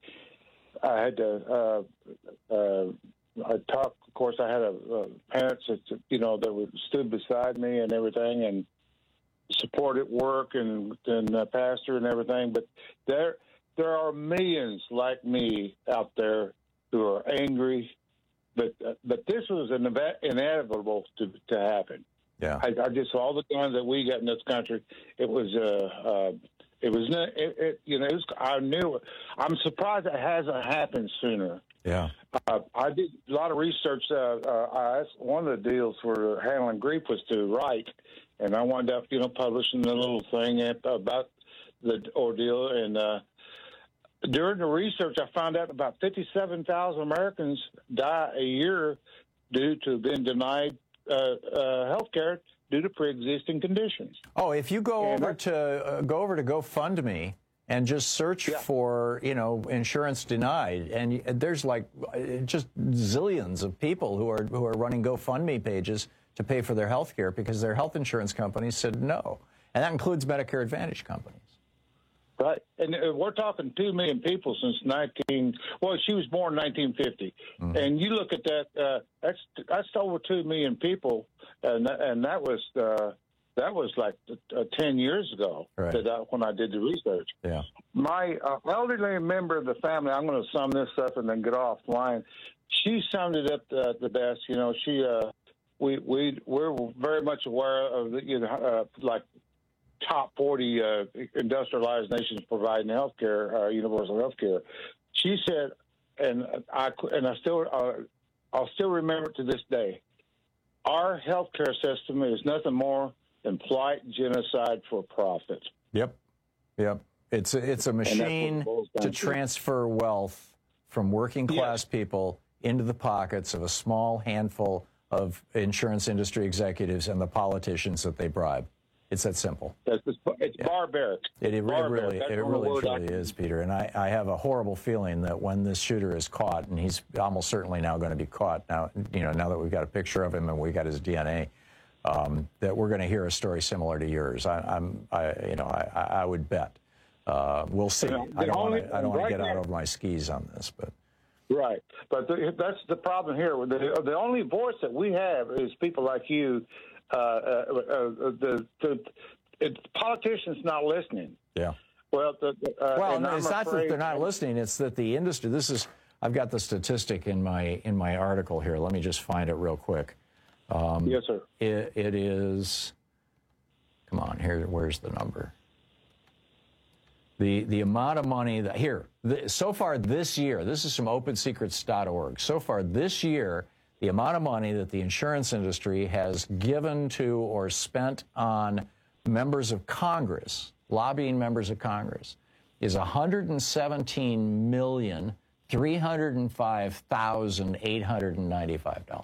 I had to, uh, uh, I talked, of course, I had a, uh, parents that, you know, that were, stood beside me and everything, and supported work and, and uh, pastor and everything. But there, there are millions like me out there who are angry. But uh, but this was an inevitable to to happen. Yeah, I, I just all the guns that we got in this country. It was uh, uh it was not it, it you know it was, I knew it. I'm surprised it hasn't happened sooner. Yeah, uh, I did a lot of research. Uh, uh, I asked, one of the deals for handling grief was to write, and I wound up you know publishing a little thing about the ordeal and. Uh, During the research, I found out about fifty-seven thousand Americans die a year due to being denied uh, uh, health care due to pre-existing conditions. Oh, if you go and over to uh, go over to GoFundMe and just search yeah. for, you know, insurance denied, and there's like just zillions of people who are who are running GoFundMe pages to pay for their health care because their health insurance companies said no, and that includes Medicare Advantage companies. Right, and uh, we're talking two million people since nineteen. Well, she was born in nineteen fifty, mm-hmm. and you look at that. Uh, that's that's over two million people, and and that was uh, that was like uh, ten years ago. Right. That I, when I did the research. Yeah. My uh, elderly member of the family. I'm going to sum this up and then get offline. She summed it up uh, the best. You know, she uh, we we we're very much aware of the, you know uh, like. top forty uh, industrialized nations providing health care, uh, universal health care. She said, and I and I still uh, I'll still remember it to this day. Our health care system is nothing more than polite genocide for profit. Yep, yep. It's a, it's a machine to transfer wealth from working class yes. people into the pockets of a small handful of insurance industry executives and the politicians that they bribe. It's that simple. It's, it's yeah. barbaric. It, it, barbaric. it really, it really truly is, Peter. And I, I have a horrible feeling that when this shooter is caught, and he's almost certainly now going to be caught now, you know, now that we've got a picture of him and we got his D N A, um, that we're going to hear a story similar to yours. I, I'm, I, you know, I, I would bet. Uh, we'll see. You know, I don't want to. I don't want to get out over my skis on this, but. Right, but the, that's the problem here. The, the only voice that we have is people like you. Uh, uh, uh, the, the it, politicians not listening. Yeah. Well, the, uh, well, no, I'm it's not that afraid, they're not listening. It's that the industry. This is. I've got the statistic in my in my article here. Let me just find it real quick. Um, yes, sir. It, it is. Come on, here. Where's the number? The the amount of money that here the, so far this year. This is from open secrets dot org. So far this year. The amount of money that the insurance industry has given to or spent on members of Congress, lobbying members of Congress, is one hundred seventeen million, three hundred five thousand, eight hundred ninety-five dollars.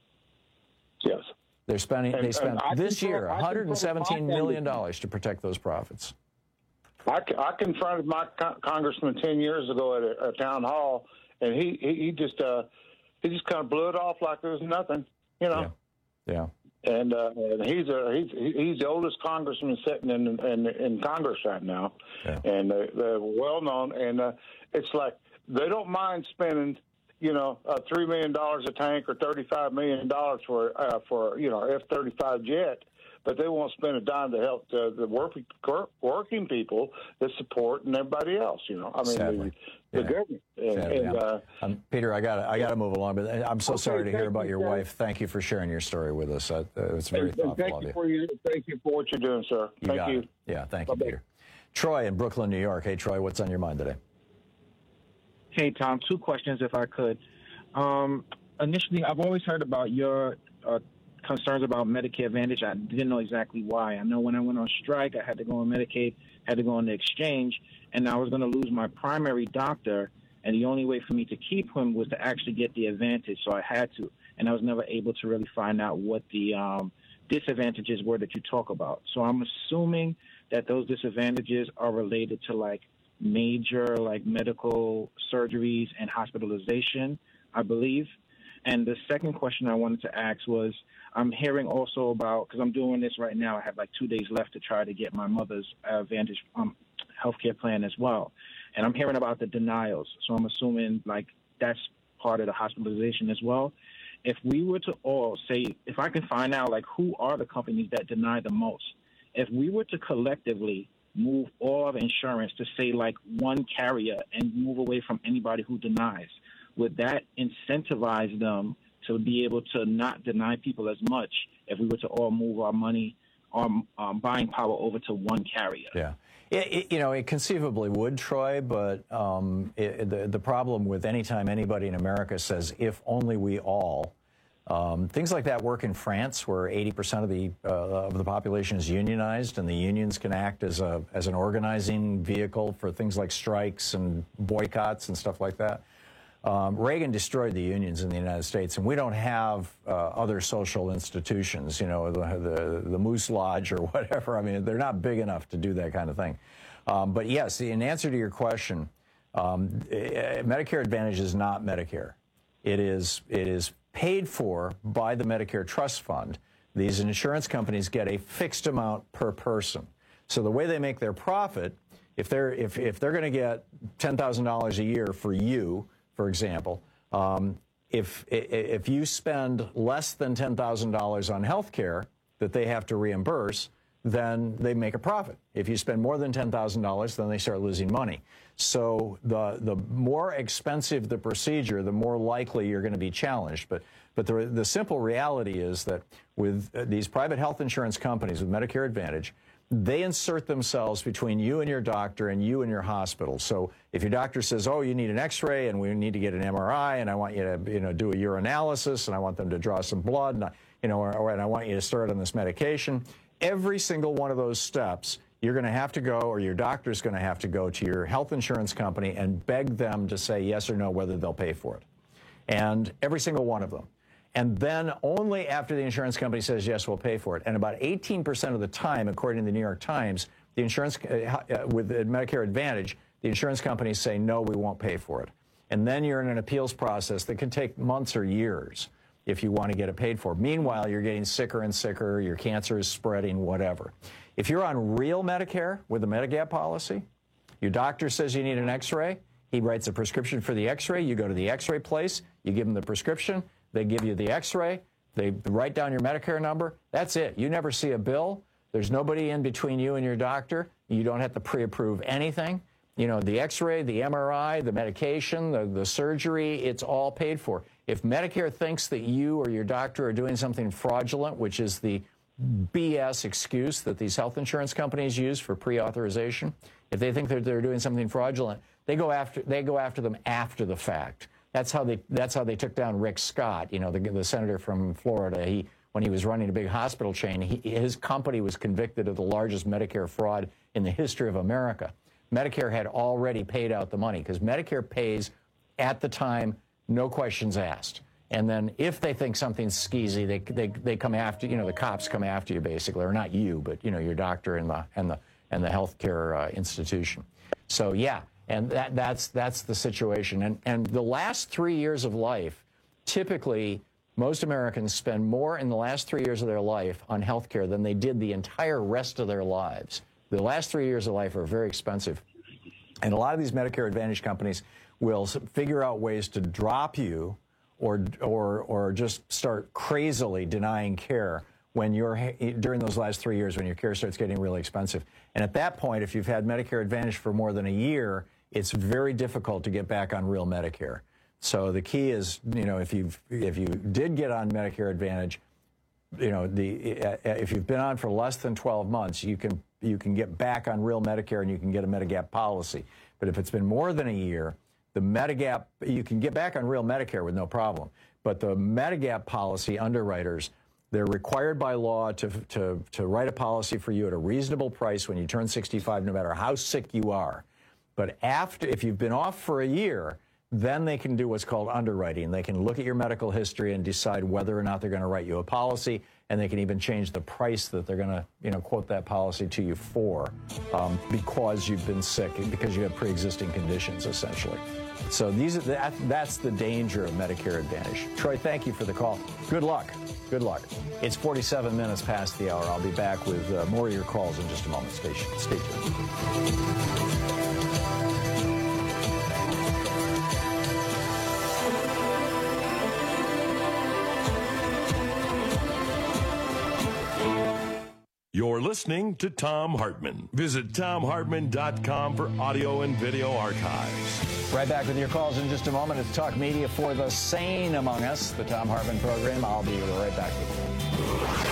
Yes. They're spending, and, they spent this year one hundred seventeen million dollars to protect those profits. I, I confronted my co- congressman ten years ago at a, a town hall, and he, he, he just... Uh, He just kind of blew it off like there was nothing, you know. Yeah. yeah. And, uh, and he's a he's he's the oldest congressman sitting in in, in Congress right now, yeah. and uh, they're well known. And uh, it's like they don't mind spending, you know, uh, three million dollars a tank or thirty five million dollars for uh, for you know F thirty five jet, but they won't spend a dime to help the, the working working people that support and everybody else. You know, I mean. Sadly. The, the yeah. government. And, Sadly, and, uh, um, Peter, I got I got to move along, but I'm so okay, sorry to hear about you, your sir. wife. Thank you for sharing your story with us. Uh, it's very and, thoughtful and thank of you you. for your, thank you for what you're doing, sir. You thank got you. It. Yeah, thank Bye-bye. you, Peter. Troy in Brooklyn, New York. Hey, Troy, what's on your mind today? Hey, Tom, two questions if I could. Um, initially, I've always heard about your uh, concerns about Medicare Advantage. I didn't know exactly why. I know when I went on strike, I had to go on Medicaid, had to go on the exchange, and I was going to lose my primary doctor, and the only way for me to keep him was to actually get the advantage, so I had to. And I was never able to really find out what the um, disadvantages were that you talk about. So I'm assuming that those disadvantages are related to, like, major, like, medical surgeries and hospitalization, I believe. And the second question I wanted to ask was, I'm hearing also about, because I'm doing this right now, I have like two days left to try to get my mother's uh, Advantage um, healthcare plan as well. And I'm hearing about the denials. So I'm assuming like that's part of the hospitalization as well. If we were to all say, if I can find out like who are the companies that deny the most, if we were to collectively move all of insurance to say like one carrier and move away from anybody who denies, would that incentivize them to be able to not deny people as much if we were to all move our money, our um, buying power over to one carrier? Yeah. It, it, you know, it conceivably would, Troy, but um, it, the, the problem with any time anybody in America says, if only we all, um, things like that work in France, where eighty percent of the uh, of the population is unionized, and the unions can act as a as an organizing vehicle for things like strikes and boycotts and stuff like that. Um, Reagan destroyed the unions in the United States, and we don't have uh, other social institutions, you know, the, the, the Moose Lodge or whatever. I mean, they're not big enough to do that kind of thing. Um, but yes, in answer to your question, um, Medicare Advantage is not Medicare. It is, it is paid for by the Medicare Trust Fund. These insurance companies get a fixed amount per person. So the way they make their profit if they're if if they're going to get ten thousand dollars a year for you, for example, um, if if you spend less than ten thousand dollars on health care that they have to reimburse, then they make a profit. If you spend more than ten thousand dollars, then they start losing money. So the the more expensive the procedure, the more likely you're going to be challenged. But but the the simple reality is that with these private health insurance companies with Medicare Advantage, they insert themselves between you and your doctor and you and your hospital. So if your doctor says, oh, you need an x-ray and we need to get an M R I and I want you to, you know, do a urinalysis and I want them to draw some blood and I, you know, or, or, and I want you to start on this medication, every single one of those steps, you're going to have to go, or your doctor's going to have to go to your health insurance company and beg them to say yes or no whether they'll pay for it. And every single one of them. And then only after the insurance company says, yes, we'll pay for it. And about eighteen percent of the time, according to the New York Times, the insurance, uh, uh, with Medicare Advantage, the insurance companies say, no, we won't pay for it. And then you're in an appeals process that can take months or years if you want to get it paid for. Meanwhile, you're getting sicker and sicker, your cancer is spreading, whatever. If you're on real Medicare with a Medigap policy, your doctor says you need an x-ray, he writes a prescription for the x-ray, you go to the x-ray place, you give them the prescription, they give you the x-ray, they write down your Medicare number, that's it. You never see a bill, there's nobody in between you and your doctor, you don't have to pre-approve anything. You know, the x-ray, the M R I, the medication, the, the surgery, it's all paid for. If Medicare thinks that you or your doctor are doing something fraudulent, which is the B S excuse that these health insurance companies use for pre-authorization, if they think that they're doing something fraudulent, they go after they go after them after the fact. That's how they that's how they took down Rick Scott, you know, the, the senator from Florida. He when he was running a big hospital chain, he, his company was convicted of the largest Medicare fraud in the history of America. Medicare had already paid out the money because Medicare pays at the time, no questions asked. And then if they think something's skeezy, they they they come after, you know, the cops come after you basically, or not you, but you know, your doctor and the and the and the healthcare uh, institution. So yeah, and that that's that's the situation. And and the last three years of life, typically most Americans spend more in the last three years of their life on healthcare than they did the entire rest of their lives. The last three years of life are very expensive. And a lot of these Medicare Advantage companies will figure out ways to drop you or or or just start crazily denying care when you're during those last three years when your care starts getting really expensive. And at that point, if you've had Medicare Advantage for more than a year, it's very difficult to get back on real Medicare. So the key is, you know, if you've if you did get on Medicare Advantage, you know, the if you've been on for less than twelve months, you can you can get back on real Medicare and you can get a Medigap policy. But if it's been more than a year, the Medigap, you can get back on real Medicare with no problem. But the Medigap policy underwriters, they're required by law to, to, to write a policy for you at a reasonable price when you turn sixty-five, no matter how sick you are. But after, if you've been off for a year, then they can do what's called underwriting. They can look at your medical history and decide whether or not they're going to write you a policy, and they can even change the price that they're going to, you know, quote that policy to you for, um, because you've been sick, because you have pre-existing conditions, essentially. So these are that, that's the danger of Medicare Advantage. Troy, thank you for the call. Good luck. Good luck. It's forty-seven minutes past the hour. I'll be back with uh, more of your calls in just a moment. Stay, stay tuned. You're listening to Thom Hartmann. Visit Thom Hartmann dot com for audio and video archives. Right back with your calls in just a moment. It's Talk Media for the sane among us, the Thom Hartmann program. I'll be right back with you.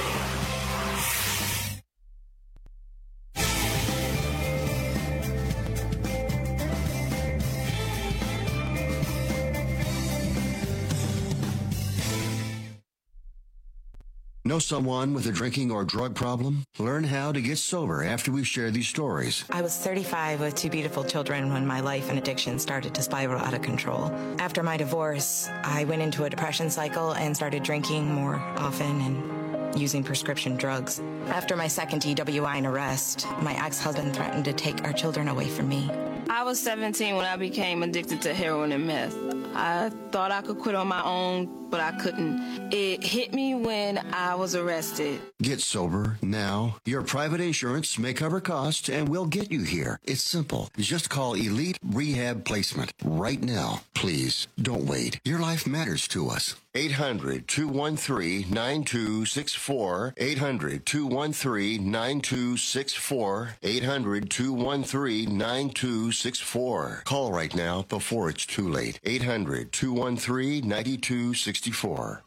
Know someone with a drinking or drug problem? Learn how to get sober after we share these stories. I was thirty-five with two beautiful children when my life and addiction started to spiral out of control. After my divorce, I went into a depression cycle and started drinking more often and using prescription drugs. After my second D W I and arrest, my ex-husband threatened to take our children away from me. I was seventeen when I became addicted to heroin and meth. I thought I could quit on my own, but I couldn't. It hit me when I was arrested. Get sober now. Your private insurance may cover costs and we'll get you here. It's simple. Just call Elite Rehab Placement right now. Please don't wait. Your life matters to us. eight hundred, two one three, nine two six four. eight hundred, two one three, nine two six four. eight hundred, two one three, nine two six four. Call right now before it's too late. eight hundred, two one three, nine two six four.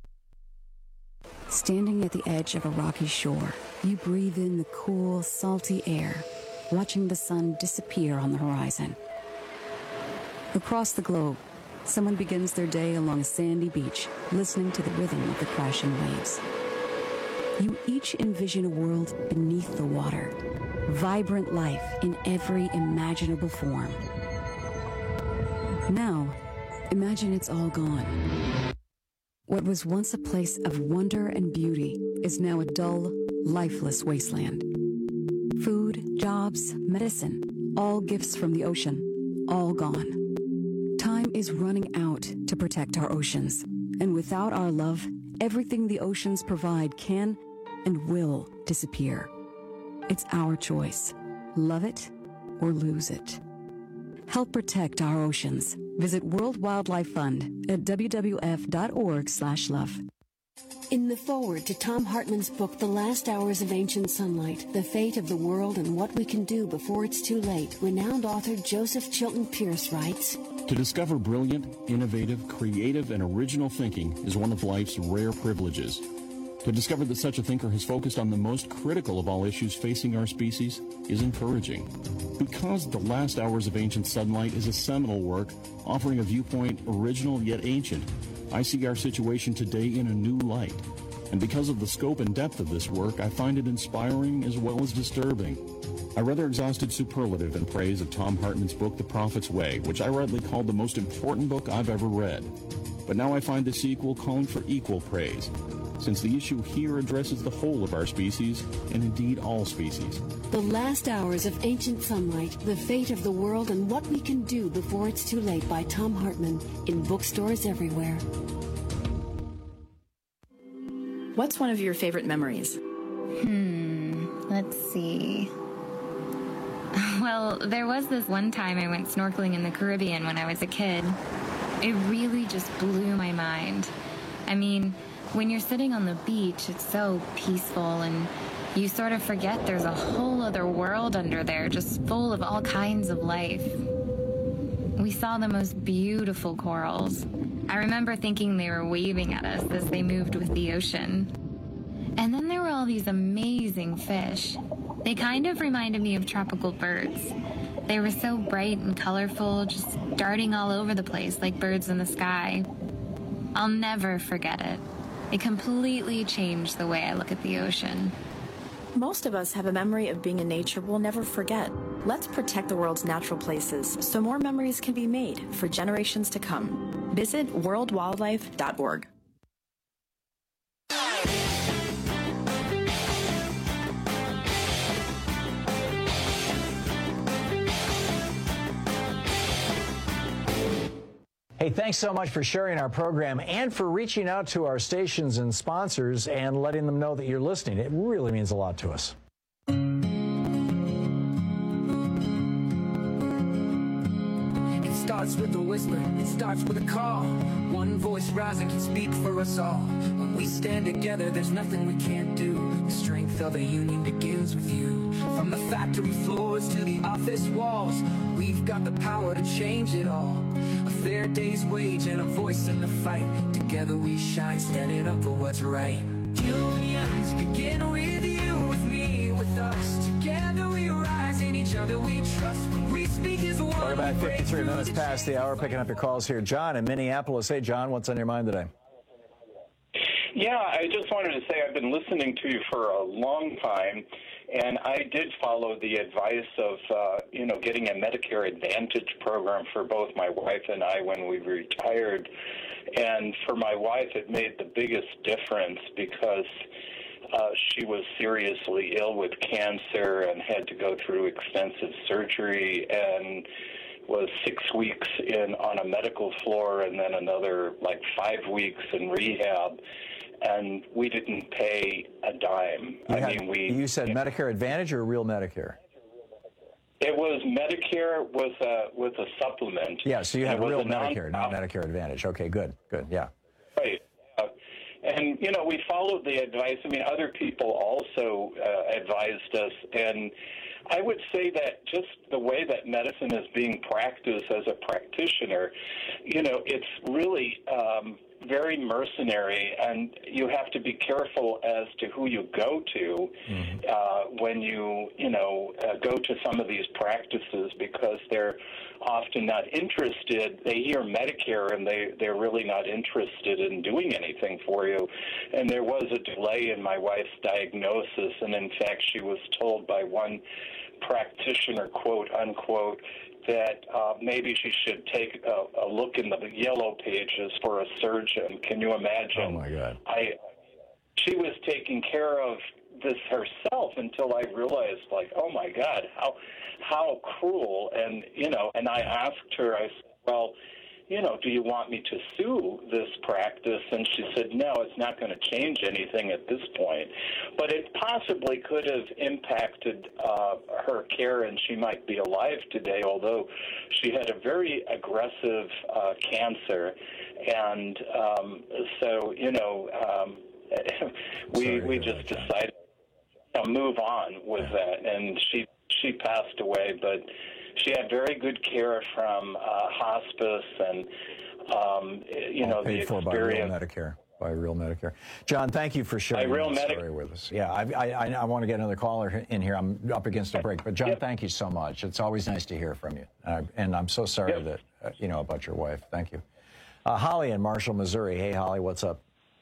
Standing at the edge of a rocky shore, you breathe in the cool, salty air, watching the sun disappear on the horizon. Across the globe, someone begins their day along a sandy beach, listening to the rhythm of the crashing waves. You each envision a world beneath the water, vibrant life in every imaginable form. Now, imagine it's all gone. What was once a place of wonder and beauty is now a dull, lifeless wasteland. Food, jobs, medicine, all gifts from the ocean, all gone. Time is running out to protect our oceans, and without our love, everything the oceans provide can and will disappear. It's our choice. Love it or lose it. Help protect our oceans. Visit World Wildlife Fund at w w f dot org slash love. In the foreword to Thom Hartmann's book, The Last Hours of Ancient Sunlight, The Fate of the World and What We Can Do Before It's Too Late, renowned author Joseph Chilton Pierce writes, To discover brilliant, innovative, creative, and original thinking is one of life's rare privileges. To discover that such a thinker has focused on the most critical of all issues facing our species is encouraging. Because The Last Hours of Ancient Sunlight is a seminal work offering a viewpoint original yet ancient, I see our situation today in a new light. And because of the scope and depth of this work, I find it inspiring as well as disturbing. I rather exhausted superlative in praise of Thom Hartmann's book, The Prophet's Way, which I rightly called the most important book I've ever read. But now I find the sequel calling for equal praise, since the issue here addresses the whole of our species, and indeed all species. The Last Hours of Ancient Sunlight, The Fate of the World and What We Can Do Before It's Too Late by Thom Hartmann, in bookstores everywhere. What's one of your favorite memories? Hmm, let's see. Well, there was this one time I went snorkeling in the Caribbean when I was a kid. It really just blew my mind. I mean, when you're sitting on the beach, it's so peaceful, and you sort of forget there's a whole other world under there, just full of all kinds of life. We saw the most beautiful corals. I remember thinking they were waving at us as they moved with the ocean. And then there were all these amazing fish. They kind of reminded me of tropical birds. They were so bright and colorful, just darting all over the place like birds in the sky. I'll never forget it. It completely changed the way I look at the ocean. Most of us have a memory of being in nature we'll never forget. Let's protect the world's natural places so more memories can be made for generations to come. Visit world wildlife dot org. Hey, thanks so much for sharing our program and for reaching out to our stations and sponsors and letting them know that you're listening. It really means a lot to us. It starts with a whisper, it starts with a call. One voice rising can speak for us all. When we stand together, there's nothing we can't do. The strength of a union begins with you. From the factory floors to the office walls, we've got the power to change it all. A fair day's wage and a voice in the fight. Together we shine, standing up for what's right. Unions begin with you, with me, with us. Together we rise, in each other we trust. When we speak as one. We're about fifty-three minutes past the hour, picking up your calls here. John in Minneapolis. Hey, John, what's on your mind today? Yeah, I just wanted to say I've been listening to you for a long time, and I did follow the advice of, uh, you know, getting a Medicare Advantage program for both my wife and I when we retired. And for my wife, it made the biggest difference because uh, she was seriously ill with cancer and had to go through extensive surgery and was six weeks in on a medical floor and then another like five weeks in rehab. And we didn't pay a dime. You I had, mean, we. You said Medicare Advantage or real Medicare? It was Medicare with a with a supplement. Yeah, so you had real Medicare, non- not Medicare Advantage. Okay, good, good, yeah. Right. Uh, and, you know, we followed the advice. I mean, other people also uh, advised us. And I would say that just the way that medicine is being practiced as a practitioner, you know, it's really um, very mercenary, and you have to be careful as to who you go to mm-hmm. uh, when you, you know, uh, go to some of these practices, because they're often not interested. They hear Medicare, and they, they're really not interested in doing anything for you. And there was a delay in my wife's diagnosis, and in fact, she was told by one practitioner, quote, unquote, that uh, maybe she should take a, a look in the yellow pages for a surgeon. Can you imagine? Oh, my God. I, she was taking care of this herself until I realized, like, oh, my God, how how cruel. And, you know, and I asked her, I said, well, you know, do you want me to sue this practice? And she said, no, it's not going to change anything at this point. But it possibly could have impacted uh, her care, and she might be alive today, although she had a very aggressive uh, cancer. And um, so, you know, um, we we just decided to move on with that. And she, she passed away, but she had very good care from uh, hospice and, um, you All know, paid the for by real experience. Medicare. By real Medicare. John, thank you for sharing real the Medi- story with us. Yeah, I, I, I want to get another caller in here. I'm up against a break. But, John, Yep. thank you so much. It's always nice to hear from you. Uh, and I'm so sorry Yep. that, uh, you know, about your wife. Thank you. Uh, Holly in Marshall, Missouri. Hey, Holly, what's up?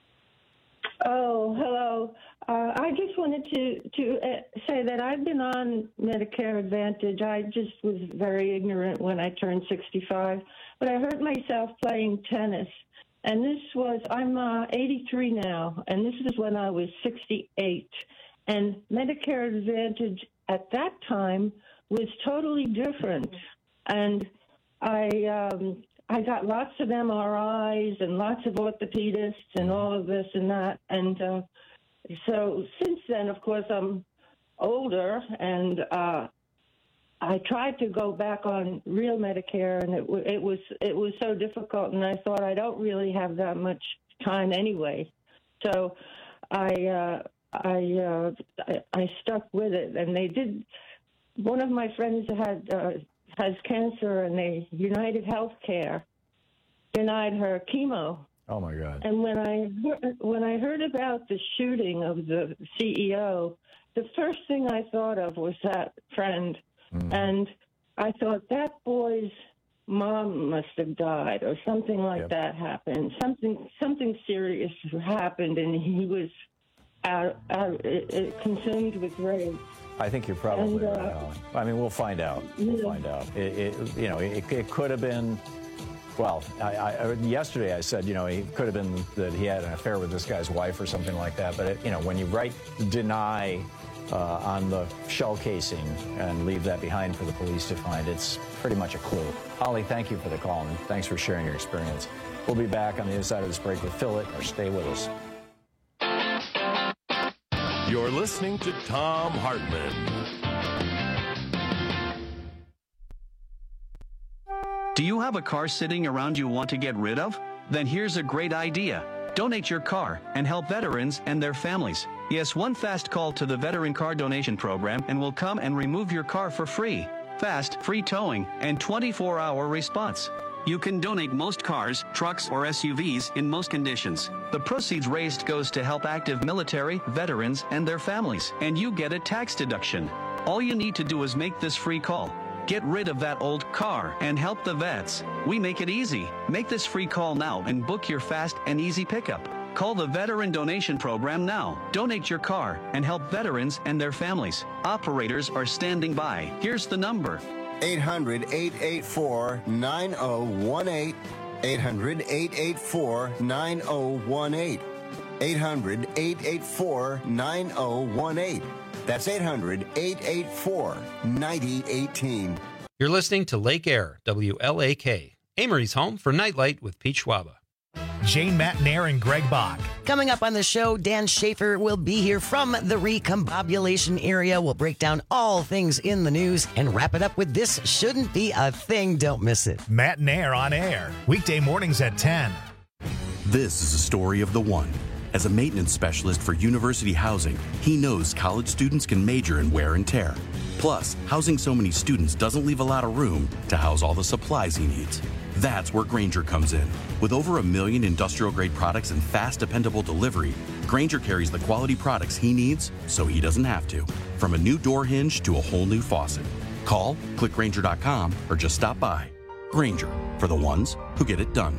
Oh, hello. Uh, I just wanted to to uh, say that I've been on Medicare Advantage. I just was very ignorant when I turned sixty-five, but I hurt myself playing tennis. And this was, I'm uh, eighty-three now, and this is when I was sixty-eight. And Medicare Advantage at that time was totally different. And I um, I got lots of M R Is and lots of orthopedists and all of this and that. And uh, so since then, of course, I'm older, and uh, I tried to go back on real Medicare, and it, w- it was it was so difficult, and I thought I don't really have that much time anyway. So I uh, I, uh, I I stuck with it, and they did. One of my friends had uh, has cancer, and they United Healthcare denied her chemo. Oh, my God. And when I heard, when I heard about the shooting of the C E O, the first thing I thought of was that friend. Mm. And I thought that boy's mom must have died, or something like yep. that happened. Something something serious happened, and he was out, out, it, it consumed with rage. I think you're probably and, uh, right, Holly. I mean, we'll find out. We'll yeah. find out. It, it, you know, it, it could have been. Well, I, I, yesterday I said, you know, he could have been that he had an affair with this guy's wife or something like that. But, it, you know, when you write deny uh, on the shell casing and leave that behind for the police to find, it's pretty much a clue. Holly, thank you for the call, and thanks for sharing your experience. We'll be back on the other side of this break with Phil Ittner. Stay with us. You're listening to Thom Hartmann. Do you have a car sitting around you want to get rid of? Then here's a great idea. Donate your car and help veterans and their families. Yes, one fast call to the Veteran Car Donation Program and we'll come and remove your car for free. Fast, free towing, and twenty-four hour response. You can donate most cars, trucks, or S U Vs in most conditions. The proceeds raised goes to help active military, veterans, and their families, and you get a tax deduction. All you need to do is make this free call. Get rid of that old car and help the vets. We make it easy. Make this free call now and book your fast and easy pickup. Call the Veteran Donation Program now. Donate your car and help veterans and their families. Operators are standing by. Here's the number. eight hundred, eight eight four, nine oh one eight. eight hundred, eight eight four, nine oh one eight. eight hundred, eight eight four, nine oh one eight. That's eight hundred, eight eight four, nine oh one eight. You're listening to Lake Air, W L A K, Amory's home for Nightlight with Pete Schwaba. Jane Matnair and Greg Bach. Coming up on the show, Dan Schaefer will be here from the recombobulation area. We'll break down all things in the news and wrap it up with This Shouldn't Be a Thing. Don't miss it. Matnair on air, weekday mornings at ten. This is a story of the one. As a maintenance specialist for university housing, he knows college students can major in wear and tear. Plus, housing so many students doesn't leave a lot of room to house all the supplies he needs. That's where Grainger comes in. With over a million industrial-grade products and fast, dependable delivery, Grainger carries the quality products he needs so he doesn't have to. From a new door hinge to a whole new faucet. Call, click Grainger dot com, or just stop by. Grainger, for the ones who get it done.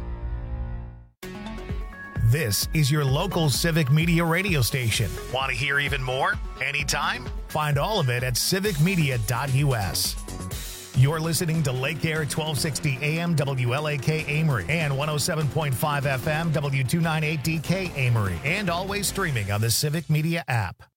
This is your local Civic Media radio station. Want to hear even more? Anytime? Find all of it at civic media dot u s. You're listening to Lake Air twelve sixty A M W L A K Amory and one oh seven point five F M W two ninety-eight D K Amory, and always streaming on the Civic Media app.